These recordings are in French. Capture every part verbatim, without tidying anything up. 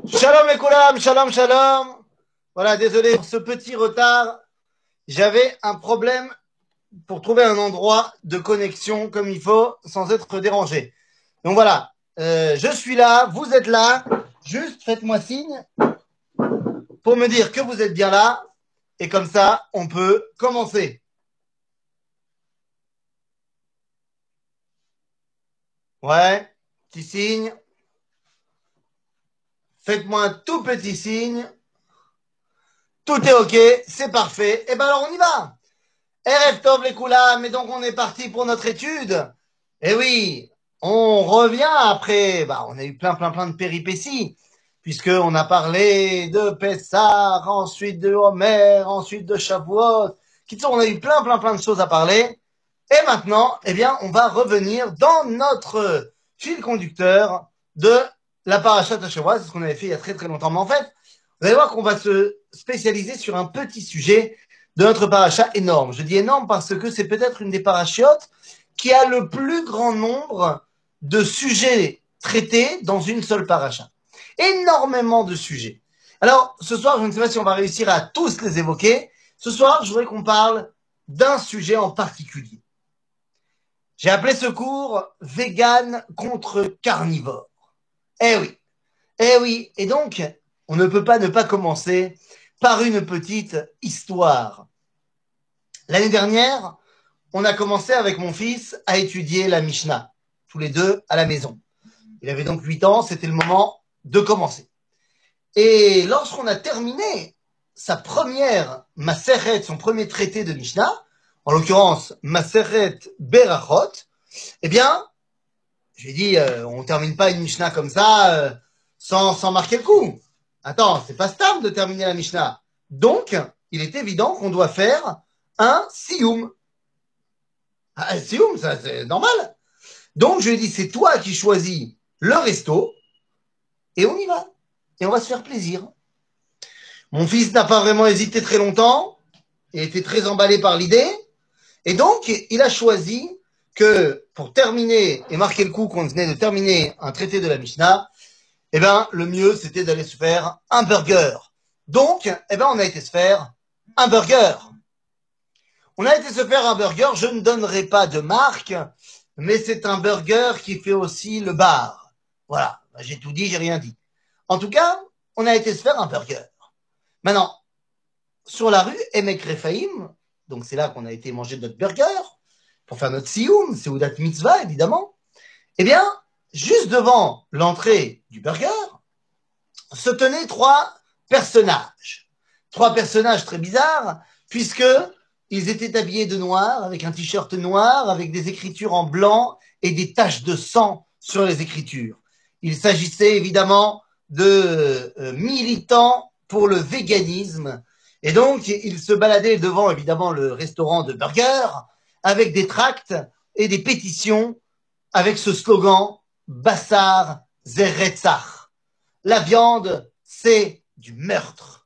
Shalom les Koulam, shalom, shalom. Voilà, désolé pour ce petit retard. J'avais un problème pour trouver un endroit de connexion comme il faut sans être dérangé. Donc voilà, euh, je suis là, vous êtes là. Juste faites-moi signe pour me dire que vous êtes bien là. Et comme ça, on peut commencer. Ouais, petit signe. Faites-moi un tout petit signe. Tout est OK, c'est parfait. Et ben alors on y va. Erev Tov les Koulam, et donc on est parti pour notre étude. Et oui, on revient après, bah, on a eu plein, plein, plein de péripéties, puisqu'on a parlé de Pessah, ensuite de Homer, ensuite de Shavuot. On a eu plein, plein, plein de choses à parler. Et maintenant, eh bien, on va revenir dans notre fil conducteur de la parashat de Shavuot. C'est ce qu'on avait fait il y a très, très longtemps. Mais en fait, vous allez voir qu'on va se spécialiser sur un petit sujet de notre paracha énorme. Je dis énorme parce que c'est peut-être une des parachiotes qui a le plus grand nombre de sujets traités dans une seule paracha. Énormément de sujets. Alors, ce soir, je ne sais pas si on va réussir à tous les évoquer. Ce soir, je voudrais qu'on parle d'un sujet en particulier. J'ai appelé ce cours vegan contre carnivore. Eh oui. Eh oui. Et donc, on ne peut pas ne pas commencer par une petite histoire. L'année dernière, on a commencé avec mon fils à étudier la Mishnah, tous les deux à la maison. Il avait donc huit ans, c'était le moment de commencer. Et lorsqu'on a terminé sa première Maseret, son premier traité de Mishnah, en l'occurrence Maseret Berachot, eh bien, j'ai dit, euh, on termine pas une Mishnah comme ça euh, sans, sans marquer le coup. Attends, c'est pas stable de terminer la Mishnah. Donc, il est évident qu'on doit faire un Siyum. Ah, un Siyum, ça c'est normal. Donc, je lui ai dit, c'est toi qui choisis le resto et on y va. Et on va se faire plaisir. Mon fils n'a pas vraiment hésité très longtemps. Il était très emballé par l'idée. Et donc, il a choisi que pour terminer et marquer le coup qu'on venait de terminer un traité de la Mishnah, eh ben, le mieux, c'était d'aller se faire un burger. Donc, eh ben, on a été se faire un burger. On a été se faire un burger, je ne donnerai pas de marque, mais c'est un burger qui fait aussi le bar. Voilà, j'ai tout dit, j'ai rien dit. En tout cas, on a été se faire un burger. Maintenant, sur la rue Emek Rephaim, donc c'est là qu'on a été manger notre burger, pour faire notre sioum, Seudat Mitzvah, évidemment, eh bien, juste devant l'entrée du burger, se tenaient trois personnages. Trois personnages très bizarres, puisque ils étaient habillés de noir, avec un t-shirt noir, avec des écritures en blanc et des taches de sang sur les écritures. Il s'agissait évidemment de euh, militants pour le véganisme. Et donc, ils se baladaient devant, évidemment, le restaurant de burgers, avec des tracts et des pétitions, avec ce slogan « Bassar Zeretzach ». La viande, c'est du meurtre.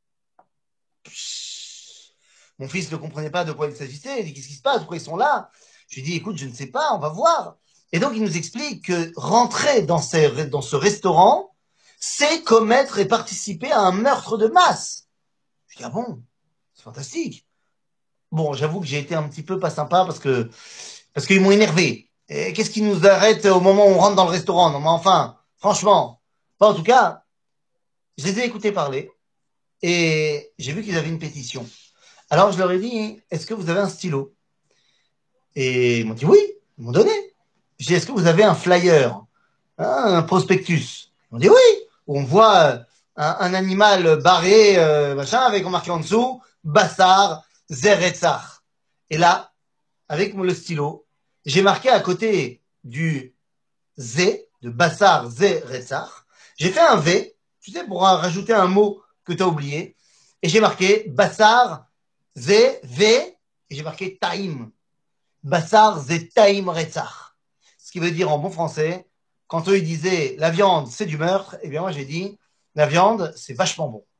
Mon fils ne comprenait pas de quoi il s'agissait. Il dit, qu'est-ce qui se passe? Pourquoi ils sont là? Je lui dis, écoute, je ne sais pas, on va voir. Et donc, il nous explique que rentrer dans, ces, dans ce restaurant, c'est commettre et participer à un meurtre de masse. Je dis, ah bon? C'est fantastique. Bon, j'avoue que j'ai été un petit peu pas sympa parce que parce qu'ils m'ont énervé. Et qu'est-ce qui nous arrête au moment où on rentre dans le restaurant? Non, mais enfin, franchement. Enfin, en tout cas, je les ai écoutés parler et j'ai vu qu'ils avaient une pétition. Alors, je leur ai dit, est-ce que vous avez un stylo? Et ils m'ont dit oui, ils m'ont donné. J'ai dit, est-ce que vous avez un flyer, un prospectus? Ils m'ont dit oui. Où on voit un, un animal barré, euh, machin, avec marqué en dessous, Bassar Zeretzach. Et là, avec le stylo, j'ai marqué à côté du Z, de Bassar Zeretzach, j'ai fait un V, tu sais, pour rajouter un mot que tu as oublié, et j'ai marqué Bassar Ze V, et j'ai marqué Taïm. Bassar Ze Taïm Retzach. Ce qui veut dire en bon français, quand eux ils disaient la viande c'est du meurtre, eh bien moi j'ai dit la viande c'est vachement bon.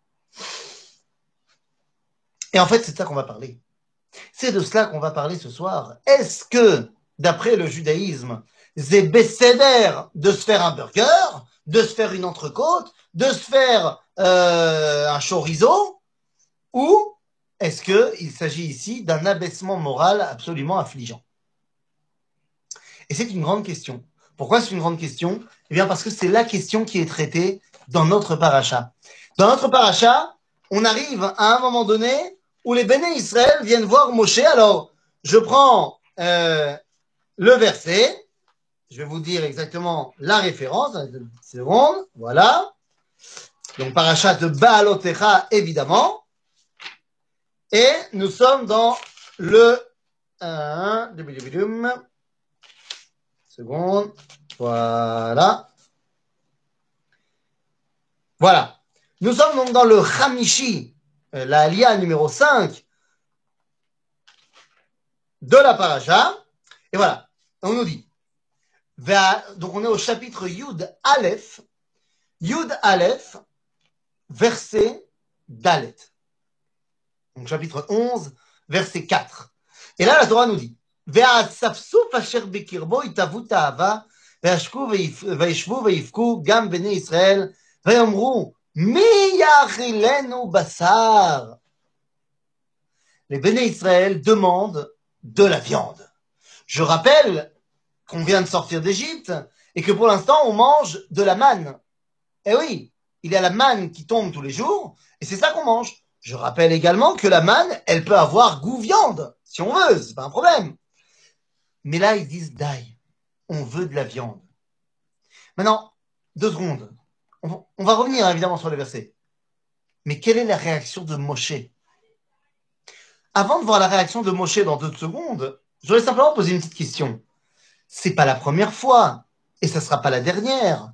Et en fait c'est de ça qu'on va parler. C'est de cela qu'on va parler ce soir. Est-ce que, d'après le judaïsme, c'est bécédaire de se faire un burger, de se faire une entrecôte, de se faire euh, un chorizo, ou est-ce qu'il s'agit ici d'un abaissement moral absolument affligeant? Et c'est une grande question. Pourquoi c'est une grande question? Eh bien parce que c'est la question qui est traitée dans notre paracha. Dans notre paracha, on arrive à un moment donné où les béné Israël viennent voir Moshe. Alors, je prends euh, le verset. Je vais vous dire exactement la référence. Une seconde. Voilà. Donc, paracha de Baalotecha, évidemment. Et nous sommes dans le un, seconde. Voilà. Voilà. Nous sommes donc dans le Hamishi, la Aliyah numéro cinq de la paracha. Et voilà. On nous dit. Donc on est au chapitre Yud Aleph. Yud Aleph, verset Dalet. Donc chapitre onze, verset quatre. Et là, la Torah nous dit והאספסוף אשר בקרבו יתהוו תאווה וישבו ויבכו גם בני ישראל ויאמרו מי יאכילנו בשר. Les béné Israël demandent de la viande. Je rappelle qu'on vient de sortir d'Égypte et que pour l'instant on mange de la manne. Eh oui, il y a la manne qui tombe tous les jours et c'est ça qu'on mange. Je rappelle également que la manne, elle peut avoir goût viande, si on veut, c'est pas un problème. Mais là, ils disent d'ail, on veut de la viande. Maintenant, deux secondes. On, on va revenir évidemment sur les versets. Mais quelle est la réaction de Moshe? Avant de voir la réaction de Moshe dans deux secondes, je voudrais simplement poser une petite question. C'est pas la première fois, et ça sera pas la dernière,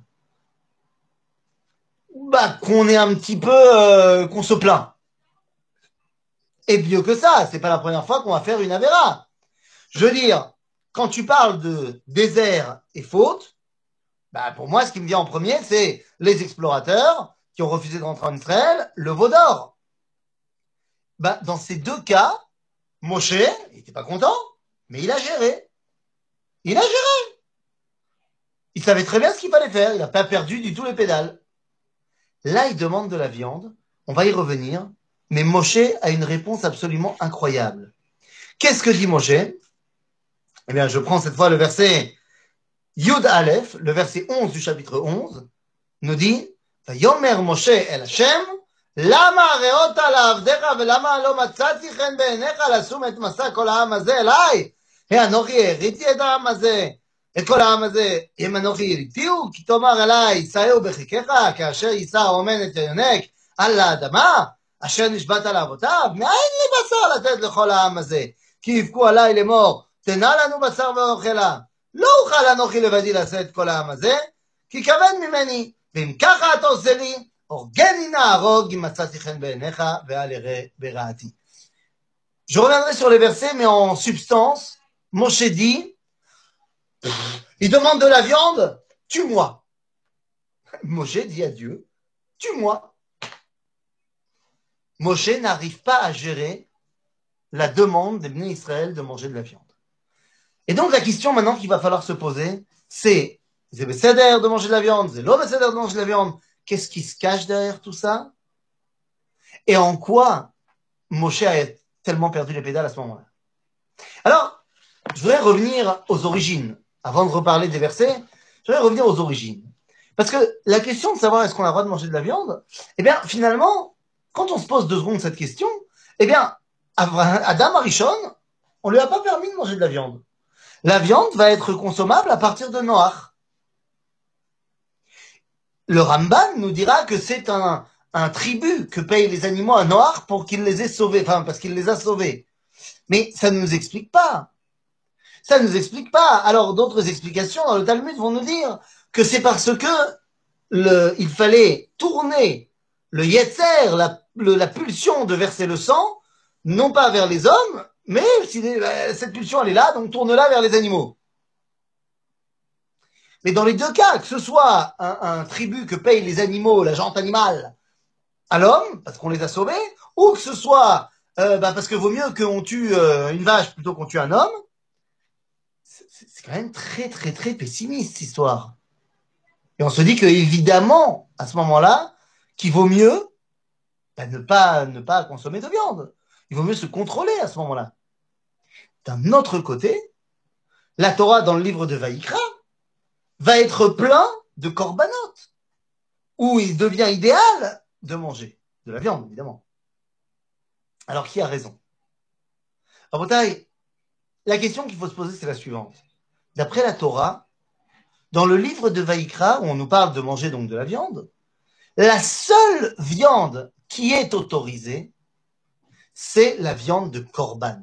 bah, qu'on est un petit peu, euh, qu'on se plaint. Et mieux que ça, c'est pas la première fois qu'on va faire une avéra. Je veux dire, quand tu parles de désert et faute, bah, pour moi, ce qui me vient en premier, c'est les explorateurs qui ont refusé de rentrer en Israël, le veau d'or. Bah, dans ces deux cas, Moshe, il était pas content, mais il a géré. Il a géré. Il savait très bien ce qu'il fallait faire. Il n'a pas perdu du tout les pédales. Là, il demande de la viande. On va y revenir. Mais Moshe a une réponse absolument incroyable. Qu'est-ce que dit Moshe? Eh bien, je prends cette fois le verset Yud Aleph, le verset onze du chapitre onze, nous dit Vayomer Moshe el Hashem, lama areota la'avdecha velama lo matzati chen be'enecha lasum et masa kol ha'am hazeh elai, anochi heriti et ha'am hazeh, את כל העם הזה, אם אנוכי הריתיהו, כי תאמר אליי, שאהו בחיקך, כאשר יישא האומן את היונק על האדמה, אשר נשבעת לאבותיו, מאין לי בשר לתת לכל העם הזה? כי יבכו עליי לאמור, תנה לנו בשר ואוכלה. לא אוכל אנוכי לבדי לשאת את כל העם הזה, כי כבד ממני, ואם ככה אתה עושה לי, הורגני נהרוג, אם מצאתי חן בעיניך, ואל ירא ברעתי. Je reviendrai sur les versets, mais en substance, Moshe dit, il demande de la viande, tue-moi. Moshe dit à Dieu, tue-moi. Moshe n'arrive pas à gérer la demande des béné Israël de manger de la viande. Et donc la question maintenant qu'il va falloir se poser, c'est, c'est bécéder de manger de la viande, c'est l'homme bécéder de manger de la viande. Qu'est-ce qui se cache derrière tout ça? Et en quoi Moshe a tellement perdu les pédales à ce moment-là? Alors, je voudrais revenir aux origines. Avant de reparler des versets, je voudrais revenir aux origines. Parce que la question de savoir est-ce qu'on a le droit de manger de la viande, eh bien, finalement, quand on se pose deux secondes cette question, eh bien, Adam Arishon, on lui a pas permis de manger de la viande. La viande va être consommable à partir de Noach. Le Ramban nous dira que c'est un, un tribut que payent les animaux à Noach pour qu'il les ait sauvés, enfin, parce qu'il les a sauvés. Mais ça ne nous explique pas. Ça ne nous explique pas. Alors, d'autres explications dans le Talmud vont nous dire que c'est parce que le, il fallait tourner le yetzer, la, le, la pulsion de verser le sang, non pas vers les hommes, mais si les, cette pulsion elle est là, donc tourne-la vers les animaux. Mais dans les deux cas, que ce soit un, un tribut que payent les animaux, la jante animale, à l'homme, parce qu'on les a sauvés, ou que ce soit euh, bah parce que vaut mieux qu'on tue euh, une vache plutôt qu'on tue un homme, c'est quand même très, très, très pessimiste, cette histoire. Et on se dit que, évidemment, à ce moment-là, qu'il vaut mieux ben, ne pas, ne pas consommer de viande. Il vaut mieux se contrôler à ce moment-là. D'un autre côté, la Torah dans le livre de Vaïkra va être plein de korbanot, où il devient idéal de manger de la viande, évidemment. Alors, qui a raison? Rabotai, la question qu'il faut se poser, c'est la suivante. D'après la Torah, dans le livre de Vaïkra, où on nous parle de manger donc de la viande, la seule viande qui est autorisée, c'est la viande de korban.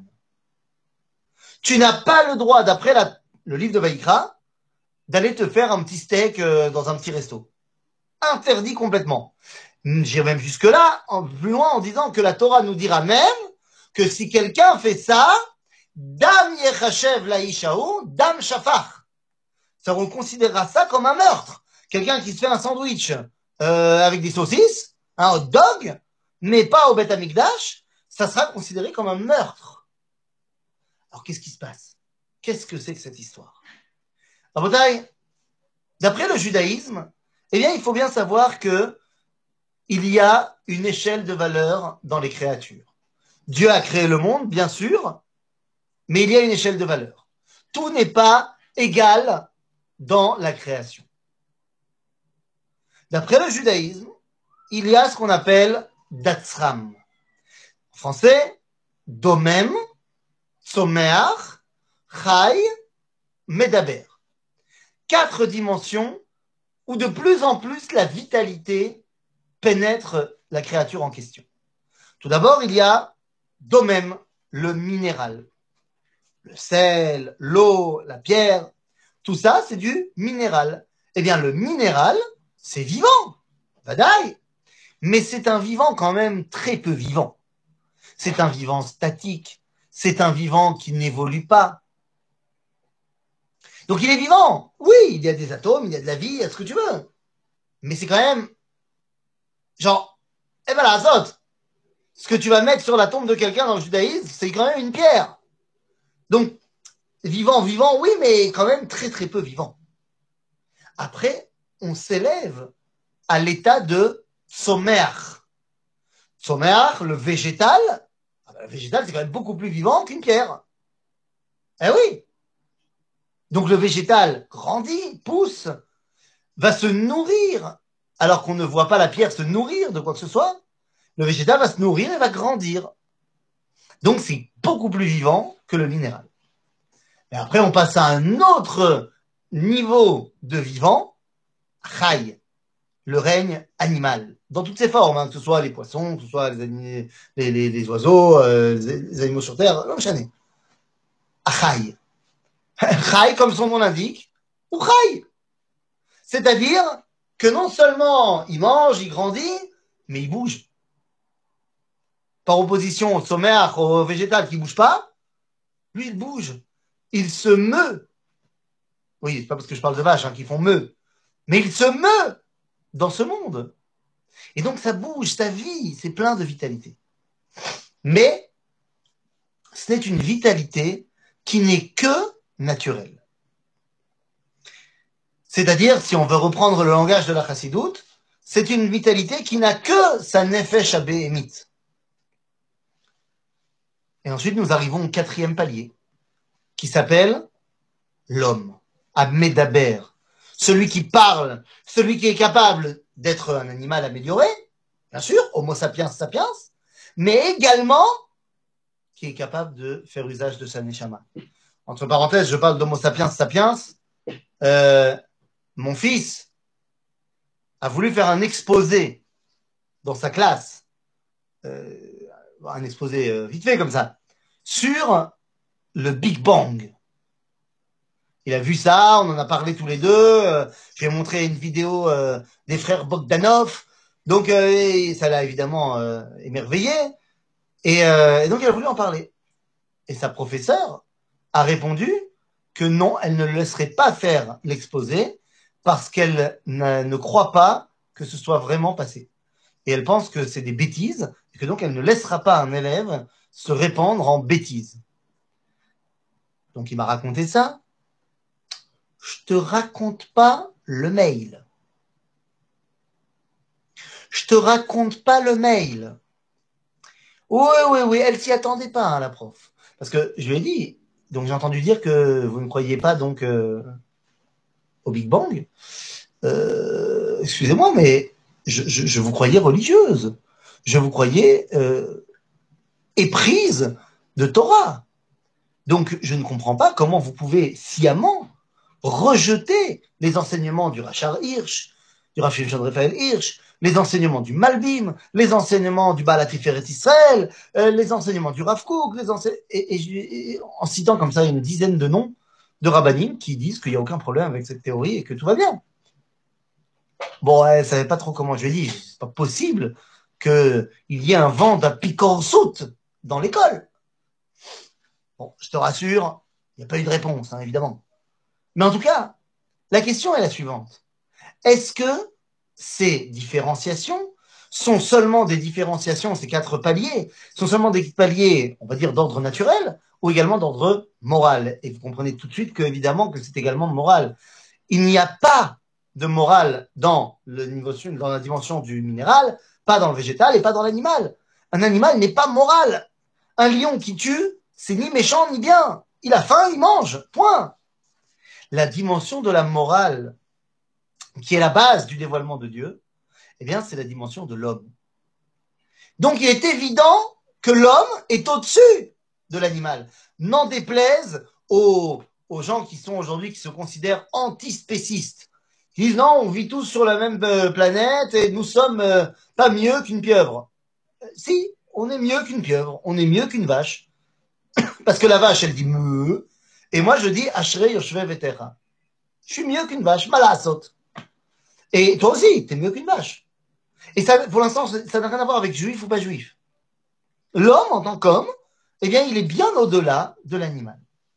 Tu n'as pas le droit, d'après la, le livre de Vaïkra, d'aller te faire un petit steak euh, dans un petit resto. Interdit complètement. J'irai même jusque-là, en, plus loin, en disant que la Torah nous dira même que si quelqu'un fait ça, Dam Yechachev Laïchaou, Dam Shafach. Ça, on considérera ça comme un meurtre. Quelqu'un qui se fait un sandwich euh, avec des saucisses, un hot dog, mais pas au Beth Amikdash, ça sera considéré comme un meurtre. Alors, qu'est-ce qui se passe? Qu'est-ce que c'est que cette histoire? Rabotai, d'après le judaïsme, eh bien, il faut bien savoir que il y a une échelle de valeur dans les créatures. Dieu a créé le monde, bien sûr, mais il y a une échelle de valeur. Tout n'est pas égal dans la création. D'après le judaïsme, il y a ce qu'on appelle Datsram. En français, Domem, Tzomeach, Chai, Medaber. Quatre dimensions où de plus en plus la vitalité pénètre la créature en question. Tout d'abord, il y a Domem, le minéral. Le sel, l'eau, la pierre, tout ça, c'est du minéral. Eh bien, le minéral, c'est vivant, vadaï, mais c'est un vivant quand même très peu vivant. C'est un vivant statique, c'est un vivant qui n'évolue pas. Donc il est vivant, oui, il y a des atomes, il y a de la vie, il y a ce que tu veux. Mais c'est quand même, genre, eh ben la azote, ce que tu vas mettre sur la tombe de quelqu'un dans le judaïsme, c'est quand même une pierre. Donc, vivant, vivant, oui, mais quand même très très peu vivant. Après, on s'élève à l'état de sommeach. Sommeach, le végétal, ah ben, le végétal, c'est quand même beaucoup plus vivant qu'une pierre. Eh oui. Donc le végétal grandit, pousse, va se nourrir, alors qu'on ne voit pas la pierre se nourrir de quoi que ce soit. Le végétal va se nourrir et va grandir. Donc c'est beaucoup plus vivant que le minéral. Et après, on passe à un autre niveau de vivant, Chai, le règne animal, dans toutes ses formes, hein, que ce soit les poissons, que ce soit les, animaux, les, les, les oiseaux, euh, les, les animaux sur Terre, non, chané. Chai. Chai, comme son nom l'indique, ou Chai. C'est-à-dire que non seulement il mange, il grandit, mais il bouge. Par opposition au sommaire, au végétal qui ne bouge pas, lui, il bouge. Il se meut. Oui, c'est pas parce que je parle de vaches hein, qui font meut. Mais il se meut dans ce monde. Et donc, ça bouge, ça vit, c'est plein de vitalité. Mais, c'est une vitalité qui n'est que naturelle. C'est-à-dire, si on veut reprendre le langage de la chassidoute, c'est une vitalité qui n'a que sa nefesh abéhémite. Et ensuite, nous arrivons au quatrième palier, qui s'appelle l'homme, Abmedaber, celui qui parle, celui qui est capable d'être un animal amélioré, bien sûr, Homo sapiens sapiens, mais également qui est capable de faire usage de sa neshama. Entre parenthèses, je parle d'Homo sapiens sapiens. Euh, mon fils a voulu faire un exposé dans sa classe, euh, un exposé euh, vite fait comme ça, sur le Big Bang. Il a vu ça, on en a parlé tous les deux. Euh, je lui ai montré une vidéo euh, des frères Bogdanov. Donc, euh, ça l'a évidemment euh, émerveillé. Et, euh, et donc, il a voulu en parler. Et sa professeure a répondu que non, elle ne le laisserait pas faire l'exposé parce qu'elle ne, ne croit pas que ce soit vraiment passé. Et elle pense que c'est des bêtises et que donc elle ne laissera pas un élève se répandre en bêtises. Donc, il m'a raconté ça. Je te raconte pas le mail. Je te raconte pas le mail. Oui, oui, oui, elle s'y attendait pas, hein, la prof. Parce que je lui ai dit, donc j'ai entendu dire que vous ne croyez pas donc euh, au Big Bang. Euh, excusez-moi, mais je, je, je vous croyais religieuse. Je vous croyais euh, éprise de Torah. Donc je ne comprends pas comment vous pouvez sciemment rejeter les enseignements du Rachar Hirsch, du Rav Shimshon Raphaël Hirsch, les enseignements du Malbim, les enseignements du Baal HaTiferet Israël, euh, les enseignements du Rav Kook, les ense... et, et, et, en citant comme ça une dizaine de noms de rabbinim qui disent qu'il n'y a aucun problème avec cette théorie et que tout va bien. Bon, elle ne savait pas trop comment je lui ai dit. C'est pas possible qu'il y ait un vent d'apicorsout dans l'école. Bon, je te rassure, il n'y a pas eu de réponse, hein, évidemment. Mais en tout cas, la question est la suivante. Est-ce que ces différenciations sont seulement des différenciations, ces quatre paliers, sont seulement des paliers, on va dire, d'ordre naturel ou également d'ordre moral? Et vous comprenez tout de suite que, évidemment, que c'est également moral. Il n'y a pas de morale dans, le niveau, dans la dimension du minéral, pas dans le végétal et pas dans l'animal. Un animal n'est pas moral. Un lion qui tue, c'est ni méchant ni bien. Il a faim, il mange. Point. La dimension de la morale, qui est la base du dévoilement de Dieu, eh bien, c'est la dimension de l'homme. Donc, il est évident que l'homme est au-dessus de l'animal. N'en déplaise aux, aux gens qui sont aujourd'hui, qui se considèrent antispécistes. Qui disent non, on vit tous sur la même euh, planète et nous sommes euh, pas mieux qu'une pieuvre. Euh, si, on est mieux qu'une pieuvre, on est mieux qu'une vache. Parce que la vache, elle dit meuh, et moi je dis ashrei yoshvei vetera. Je suis mieux qu'une vache, malasot. Et toi aussi, t'es mieux qu'une vache. Et ça, pour l'instant, ça n'a rien à voir avec juif ou pas juif. L'homme, en tant qu'homme, eh bien, il est bien au-delà de l'animal.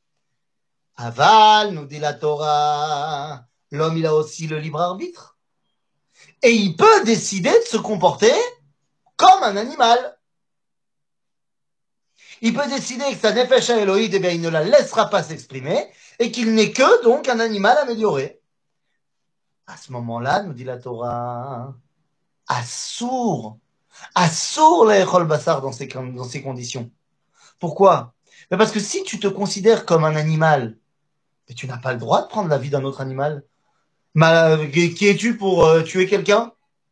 Aval, nous dit la Torah, l'homme, il a aussi le libre arbitre. Et il peut décider de se comporter comme un animal. Il peut décider que sa nefesh Elohid, eh bien, il ne la laissera pas s'exprimer et qu'il n'est que, donc, un animal amélioré. À ce moment-là, nous dit la Torah, assour, assour l'echol bassar dans ces, dans ces conditions. Pourquoi? Mais parce que si tu te considères comme un animal, mais tu n'as pas le droit de prendre la vie d'un autre animal. Mais, qui es-tu pour euh, tuer quelqu'un?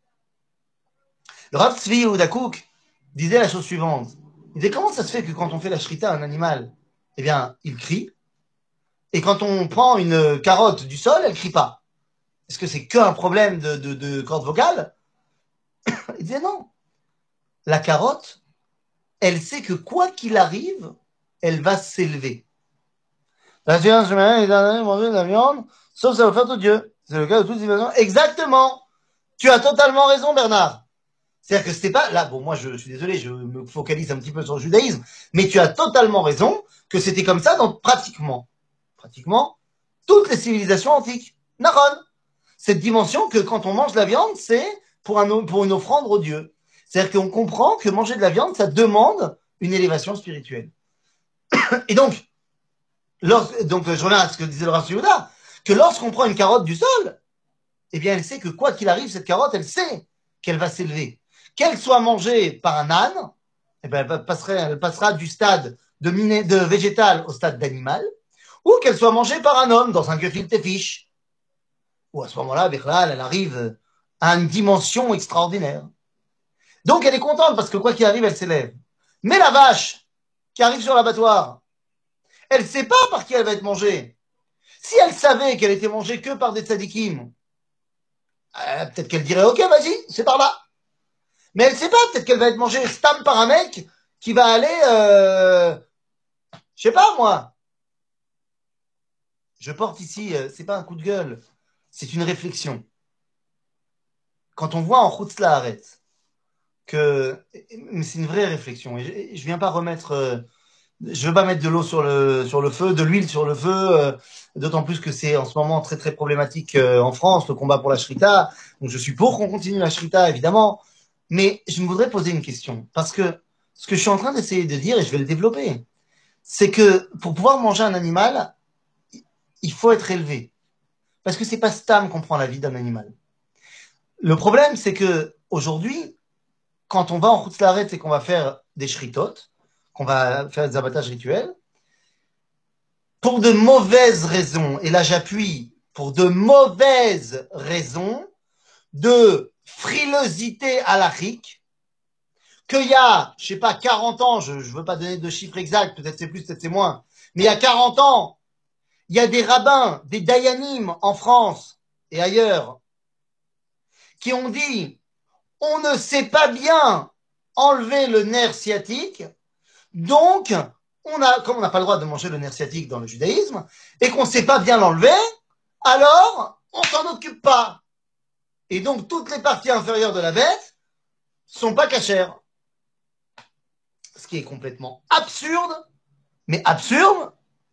Le Rav Tzvi Yehuda Kook disait la chose suivante. Il disait comment ça se fait que quand on fait la shrita à un animal, eh bien, il crie, et quand on prend une carotte du sol, elle crie pas. Est-ce que c'est qu'un problème de, de, de corde vocale? Il disait non. La carotte, elle sait que quoi qu'il arrive, elle va s'élever. La science humaine est en train de manger de la viande, sauf ça va faire tout Dieu. C'est le cas de toutes les situations. Exactement. Tu as totalement raison, Bernard. C'est-à-dire que c'était pas, là, bon, moi, je, je suis désolé, je me focalise un petit peu sur le judaïsme, mais tu as totalement raison que c'était comme ça dans pratiquement, pratiquement, toutes les civilisations antiques. Naron. Cette dimension que quand on mange la viande, c'est pour un, pour une offrande au Dieu. C'est-à-dire qu'on comprend que manger de la viande, ça demande une élévation spirituelle. Et donc, lors, donc, je reviens à ce que disait le Rav Yehuda, que lorsqu'on prend une carotte du sol, eh bien, elle sait que quoi qu'il arrive, cette carotte, elle sait qu'elle va s'élever. Qu'elle soit mangée par un âne, eh bien, elle, passerait, elle passera du stade de, miné, de végétal au stade d'animal, ou qu'elle soit mangée par un homme dans un gefilte fiche. Ou à ce moment-là, Bichlal, elle arrive à une dimension extraordinaire. Donc, elle est contente parce que quoi qu'il arrive, elle s'élève. Mais la vache qui arrive sur l'abattoir, elle ne sait pas par qui elle va être mangée. Si elle savait qu'elle était mangée que par des tzadikim, euh, peut-être qu'elle dirait, ok, vas-y, c'est par là. Mais elle ne sait pas, peut-être qu'elle va être mangée stam par un mec qui va aller, euh, je sais pas moi. Je porte ici, euh, c'est pas un coup de gueule, c'est une réflexion. Quand on voit en Chutz La'aretz que, mais c'est une vraie réflexion, et je, je viens pas remettre, euh, je veux pas mettre de l'eau sur le sur le feu, de l'huile sur le feu, euh, d'autant plus que c'est en ce moment très très problématique euh, en France, le combat pour la shrita. Donc je suis pour qu'on continue la shrita, évidemment. Mais je me voudrais poser une question. Parce que ce que je suis en train d'essayer de dire, et je vais le développer, c'est que pour pouvoir manger un animal, il faut être élevé. Parce que c'est pas Stam qu'on prend la vie d'un animal. Le problème, c'est que aujourd'hui, quand on va en Chutz La'aretz et qu'on va faire des shritot, qu'on va faire des abattages rituels, pour de mauvaises raisons, et là j'appuie, pour de mauvaises raisons de frilosité halachique, qu'il y a, je sais pas, quarante ans, je ne veux pas donner de chiffres exacts, peut-être c'est plus, peut-être c'est moins, mais il y a quarante ans, il y a des rabbins, des dayanim en France et ailleurs, qui ont dit, on ne sait pas bien enlever le nerf sciatique, donc, on a, comme on n'a pas le droit de manger le nerf sciatique dans le judaïsme, et qu'on ne sait pas bien l'enlever, alors, on s'en occupe pas. Et donc, toutes les parties inférieures de la bête sont pas cachères. Ce qui est complètement absurde, mais absurde.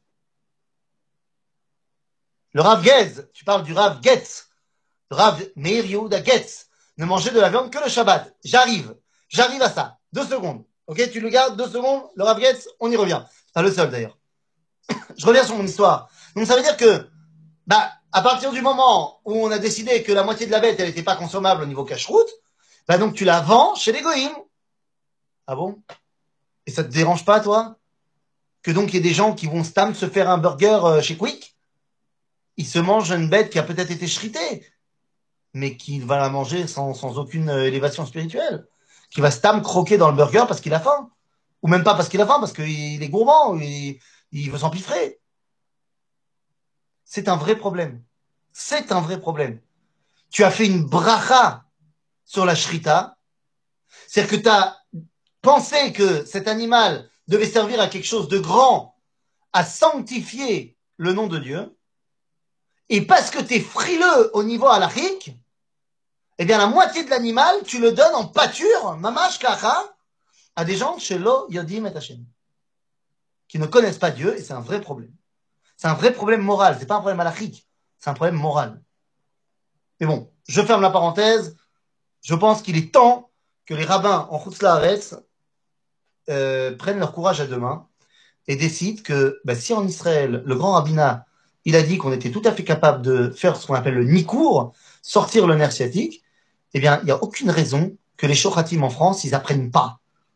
Le Rav Getz, tu parles du Rav Getz, le Rav Meir Yehuda Getz, ne manger de la viande que le Shabbat. J'arrive, j'arrive à ça. Deux secondes. Ok, tu le gardes, deux secondes, le Rav Getz, on y revient. C'est pas le seul d'ailleurs. Je reviens sur mon histoire. Donc ça veut dire que, bah, à partir du moment où on a décidé que la moitié de la bête, elle n'était pas consommable au niveau cache-route, bah donc tu la vends chez les goïms. Ah bon? Et ça te dérange pas, toi? Que donc il y ait des gens qui vont stam se faire un burger chez Quick? Ils se mangent une bête qui a peut-être été shritée, mais qui va la manger sans, sans aucune élévation spirituelle. Qui va stam croquer dans le burger parce qu'il a faim. Ou même pas parce qu'il a faim, parce qu'il est gourmand, il, il veut s'empiffrer. C'est un vrai problème. C'est un vrai problème. Tu as fait une bracha sur la shrita. C'est-à-dire que tu as pensé que cet animal devait servir à quelque chose de grand, à sanctifier le nom de Dieu. Et parce que tu es frileux au niveau halachique, eh bien la moitié de l'animal, tu le donnes en pâture, mamash kacha, à des gens chez Lo Yodim et Hashem, qui ne connaissent pas Dieu, et c'est un vrai problème. C'est un vrai problème moral, c'est pas un problème halachique, c'est un problème moral. Mais bon, je ferme la parenthèse. Je pense qu'il est temps que les rabbins en Chutz La'aretz euh, prennent leur courage à deux mains et décident que bah, si en Israël, le grand rabbinat, il a dit qu'on était tout à fait capable de faire ce qu'on appelle le nikour, sortir le nerf sciatique, eh bien, il n'y a aucune raison que les shochatim en France, ils apprennent pas.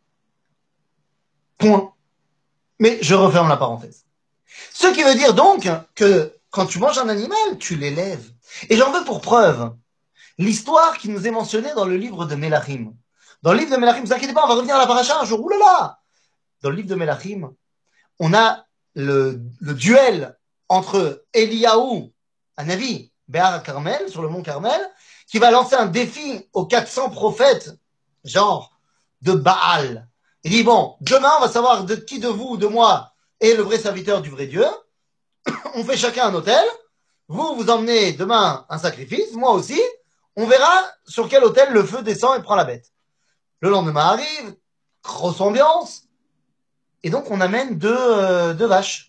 Point. Mais je referme la parenthèse. Ce qui veut dire donc que quand tu manges un animal, tu l'élèves. Et j'en veux pour preuve l'histoire qui nous est mentionnée dans le livre de Melachim. Dans le livre de Melachim, ne vous inquiétez pas, on va revenir à la paracha un jour. Ouh là là! Dans le livre de Melachim, on a le, le duel entre Eliyahu, un Navi, Béar Carmel, sur le mont Carmel, qui va lancer un défi aux quatre cents prophètes, genre de Baal. Il dit, bon, demain, on va savoir de qui de vous, de moi, est le vrai serviteur du vrai Dieu. On fait chacun un autel. Vous, vous emmenez demain un sacrifice, moi aussi. On verra sur quel autel le feu descend et prend la bête. Le lendemain arrive, grosse ambiance. Et donc, on amène deux, euh, deux vaches.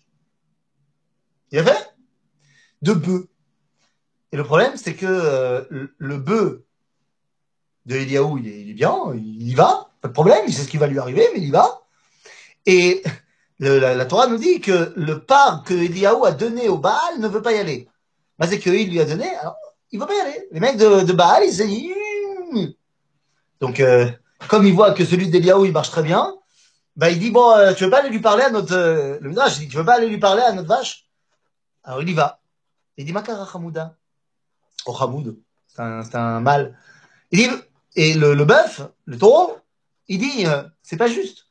Il y avait deux bœufs. Et le problème, c'est que euh, le, le bœuf de Eliaou, il est, il est bien, il y va, pas de problème, il sait ce qui va lui arriver, mais il y va. Et le, la, la Torah nous dit que le part que Eliaou a donné au Baal ne veut pas y aller. Mais c'est qu'il lui a donné, alors il veut pas y aller. Les mecs de, de Baal, ils se disent... Donc, euh, comme il voit que celui d'Eliaou, il marche très bien, bah, il dit, bon, euh, tu veux pas aller lui parler à notre... Euh, le Midrash, il dit, tu veux pas aller lui parler à notre vache? Alors, il y va. Il dit, Makara Hamouda. Oh, Hamoud, c'est un, c'est un mâle. Il dit, et le, le bœuf, le taureau, il dit, euh, c'est pas juste.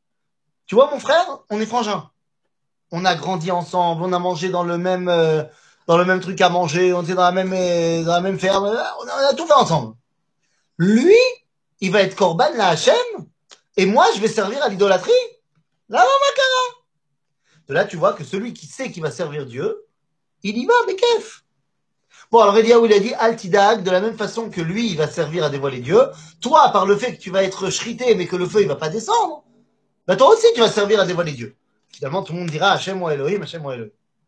Tu vois, mon frère, on est frangins. On a grandi ensemble, on a mangé dans le même, euh, dans le même truc à manger, on était dans la même, euh, dans la même ferme, on a, on a tout fait ensemble. Lui, il va être Corban, la Hachem, et moi, je vais servir à l'idolâtrie. Là, Makara. De là, tu vois que celui qui sait qu'il va servir Dieu, il y va, mais kef. Bon, alors Eliaou, il a dit Altidag, de la même façon que lui, il va servir à dévoiler Dieu. Toi, par le fait que tu vas être shrité, mais que le feu, il va pas descendre, bah toi aussi, tu vas servir à dévoiler Dieu. Finalement, tout le monde dira Hachem ou Elohim, Hachem ou Elohim.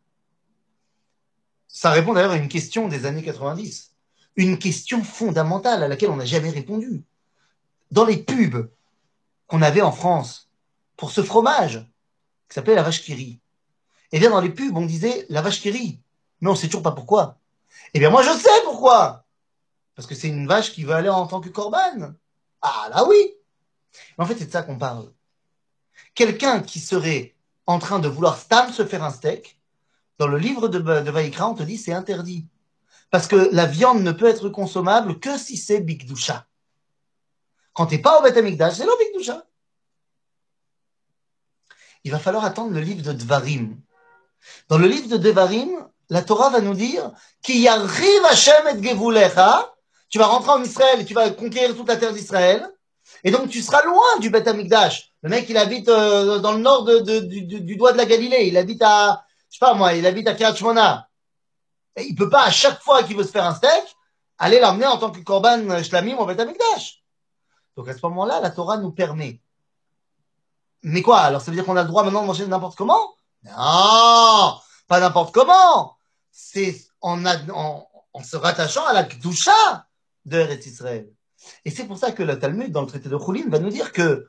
Ça répond d'ailleurs à une question des années quatre-vingt-dix. Une question fondamentale à laquelle on n'a jamais répondu. Dans les pubs qu'on avait en France pour ce fromage qui s'appelait la vache qui rit, eh bien, dans les pubs, on disait la vache qui rit. Mais on sait toujours pas pourquoi. Eh bien, moi, je sais pourquoi. Parce que c'est une vache qui veut aller en tant que corban. Ah là oui. Mais en fait, c'est de ça qu'on parle. Quelqu'un qui serait en train de vouloir stam se faire un steak, dans le livre de, de Vaïkra, on te dit c'est interdit. Parce que la viande ne peut être consommable que si c'est Bikdusha. Quand t'es pas au Beth Amikdash, c'est le Bikdusha. Il va falloir attendre le livre de Dvarim. Dans le livre de Devarim, la Torah va nous dire Ki yarriv Hashem et gevulecha. Tu vas rentrer en Israël et tu vas conquérir toute la terre d'Israël. Et donc tu seras loin du Beth Amikdash. Le mec, il habite euh, dans le nord de, de, du, du, du doigt de la Galilée. Il habite à, je sais pas moi, il habite à Kiryat Shmona. Et il peut pas, à chaque fois qu'il veut se faire un steak, aller l'emmener en tant que korban shlamim au Beth Amikdash. Donc à ce moment-là, la Torah nous permet. Mais quoi? Alors ça veut dire qu'on a le droit maintenant de manger n'importe comment? Non, pas n'importe comment. C'est en, en, en se rattachant à la Kedusha de Eretz Israël. Et c'est pour ça que le Talmud, dans le traité de Choulin, va nous dire que,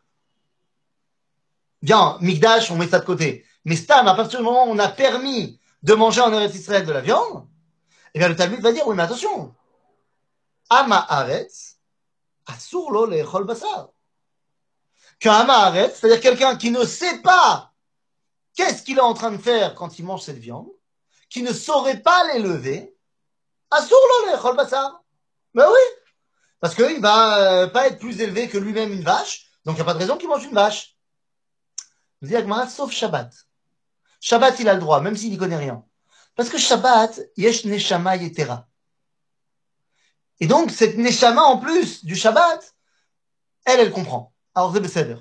bien, Mikdash, on met ça de côté. Mais Stam, à partir du moment où on a permis de manger en Eretz Israël de la viande, eh bien le Talmud va dire, oui, mais attention, Ama Aretz, Asur lo lechol basar. Qu'un Ama Aretz, c'est-à-dire quelqu'un qui ne sait pas qu'est-ce qu'il est en train de faire quand il mange cette viande, qui ne saurait pas l'élever, Assour lo lechol basar. Ben oui, parce qu'il va euh, pas être plus élevé que lui-même une vache, donc il n'y a pas de raison qu'il mange une vache. Nous dit Agmara, sauf Shabbat. Shabbat, il a le droit, même s'il n'y connaît rien. Parce que Shabbat, yesh neshama yetera. Et donc, cette neshama en plus du Shabbat, elle, elle comprend. Alors, c'est beseder.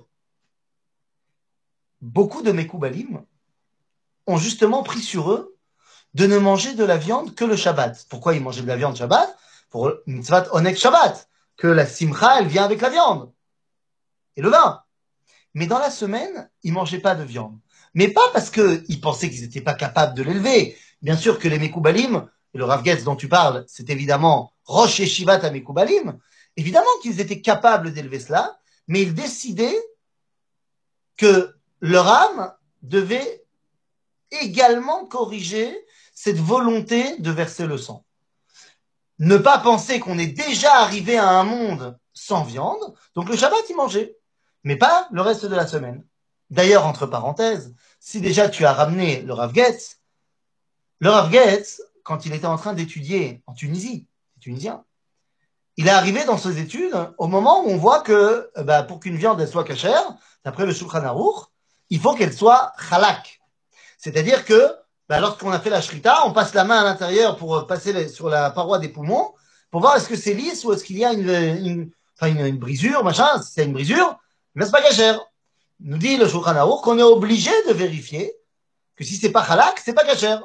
Beaucoup de Mekoubalim ont justement pris sur eux de ne manger de la viande que le Shabbat. Pourquoi ils mangeaient de la viande Shabbat? Pour mitzvat onek Shabbat, que la simcha, elle vient avec la viande et le vin. Mais dans la semaine, ils mangeaient pas de viande. Mais pas parce qu'ils pensaient qu'ils n'étaient pas capables de l'élever. Bien sûr que les Mekoubalim, et le Rav Getz dont tu parles, c'est évidemment Rosh Yeshivat à Mekoubalim, évidemment qu'ils étaient capables d'élever cela, mais ils décidaient que leur âme devait également corriger cette volonté de verser le sang. Ne pas penser qu'on est déjà arrivé à un monde sans viande, donc le Shabbat, ils mangeaient, mais pas le reste de la semaine. D'ailleurs, entre parenthèses, si déjà tu as ramené le Rav Getz, le Rav Getz, quand il était en train d'étudier en Tunisie, tunisien, il est arrivé dans ses études au moment où on voit que bah, pour qu'une viande elle soit cachère, d'après le Shulchan Aruch, il faut qu'elle soit halak. C'est-à-dire que bah, lorsqu'on a fait la shrita, on passe la main à l'intérieur pour passer les, sur la paroi des poumons pour voir est-ce que c'est lisse ou est-ce qu'il y a une, une, enfin une, une brisure, machin. Si c'est une brisure, mais c'est pas cachère. Nous dit le Shulchan Aruch qu'on est obligé de vérifier que si c'est pas halak, c'est pas cachère.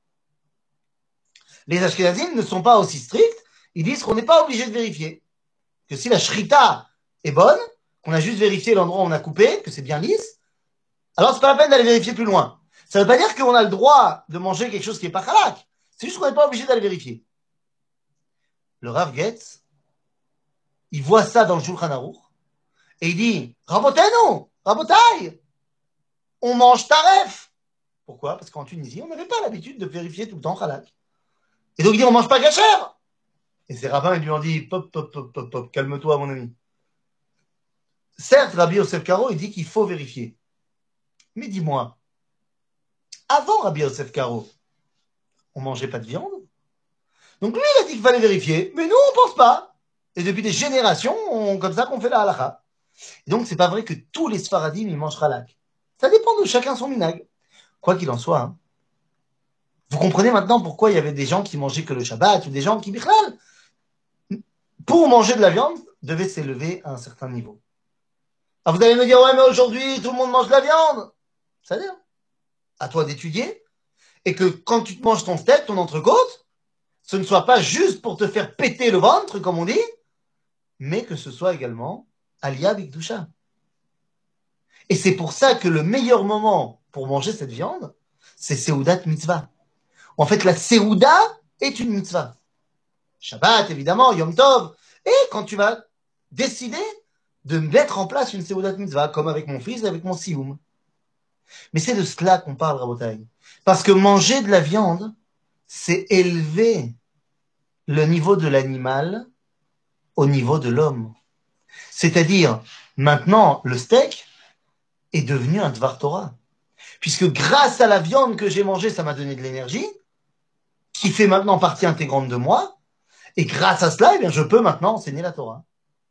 Les Ashkenazim ne sont pas aussi stricts. Ils disent qu'on n'est pas obligé de vérifier. Que si la shrita est bonne, qu'on a juste vérifié l'endroit où on a coupé, que c'est bien lisse, alors c'est pas la peine d'aller vérifier plus loin. Ça veut pas dire qu'on a le droit de manger quelque chose qui est pas halak. C'est juste qu'on n'est pas obligé d'aller vérifier. Le Rav Getz, il voit ça dans le Shulchan Aruch, et il dit, Rabotenu, Rabotai, on mange taref. Pourquoi? Parce qu'en Tunisie, on n'avait pas l'habitude de vérifier tout le temps halak. Et donc il dit, on mange pas cachère. Et ses rabbins, ils lui ont dit, pop, pop, pop, pop, pop, calme-toi, mon ami. Certes, Rabbi Yosef Karo, il dit qu'il faut vérifier. Mais dis-moi, avant Rabbi Yosef Karo, on mangeait pas de viande? Donc lui, il a dit qu'il fallait vérifier, mais nous, on pense pas. Et depuis des générations, on, comme ça qu'on fait la halakha. Et donc, c'est pas vrai que tous les Sfaradim, ils mangent halak. Ça dépend de chacun son minag. Quoi qu'il en soit, hein. Vous comprenez maintenant pourquoi il y avait des gens qui mangeaient que le Shabbat, ou des gens qui, bichlal, pour manger de la viande, devaient s'élever à un certain niveau. Alors vous allez me dire, ouais, mais aujourd'hui, tout le monde mange de la viande. Ça veut dire, à toi d'étudier, et que quand tu te manges ton steak, ton entrecôte, ce ne soit pas juste pour te faire péter le ventre, comme on dit, mais que ce soit également Aliyah Bikdusha. Et c'est pour ça que le meilleur moment pour manger cette viande, c'est Seudat Mitzvah. En fait, la Seuda est une mitzvah. Shabbat, évidemment, Yom Tov. Et quand tu vas décider de mettre en place une Seudat Mitzvah, comme avec mon fils, avec mon Sioum. Mais c'est de cela qu'on parle, Rabotai. Parce que manger de la viande, c'est élever le niveau de l'animal au niveau de l'homme. C'est-à-dire, maintenant, le steak est devenu un Dvar Torah. Puisque grâce à la viande que j'ai mangée, ça m'a donné de l'énergie, qui fait maintenant partie intégrante de moi, et grâce à cela, eh bien, je peux maintenant enseigner la Torah.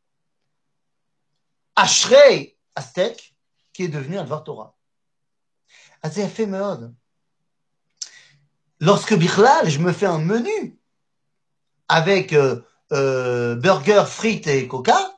Ashrei à steak, qui est devenu un Dvar Torah. Azé a fait meod. Lorsque Bichlal, je me fais un menu avec euh, euh, burger, frites et coca,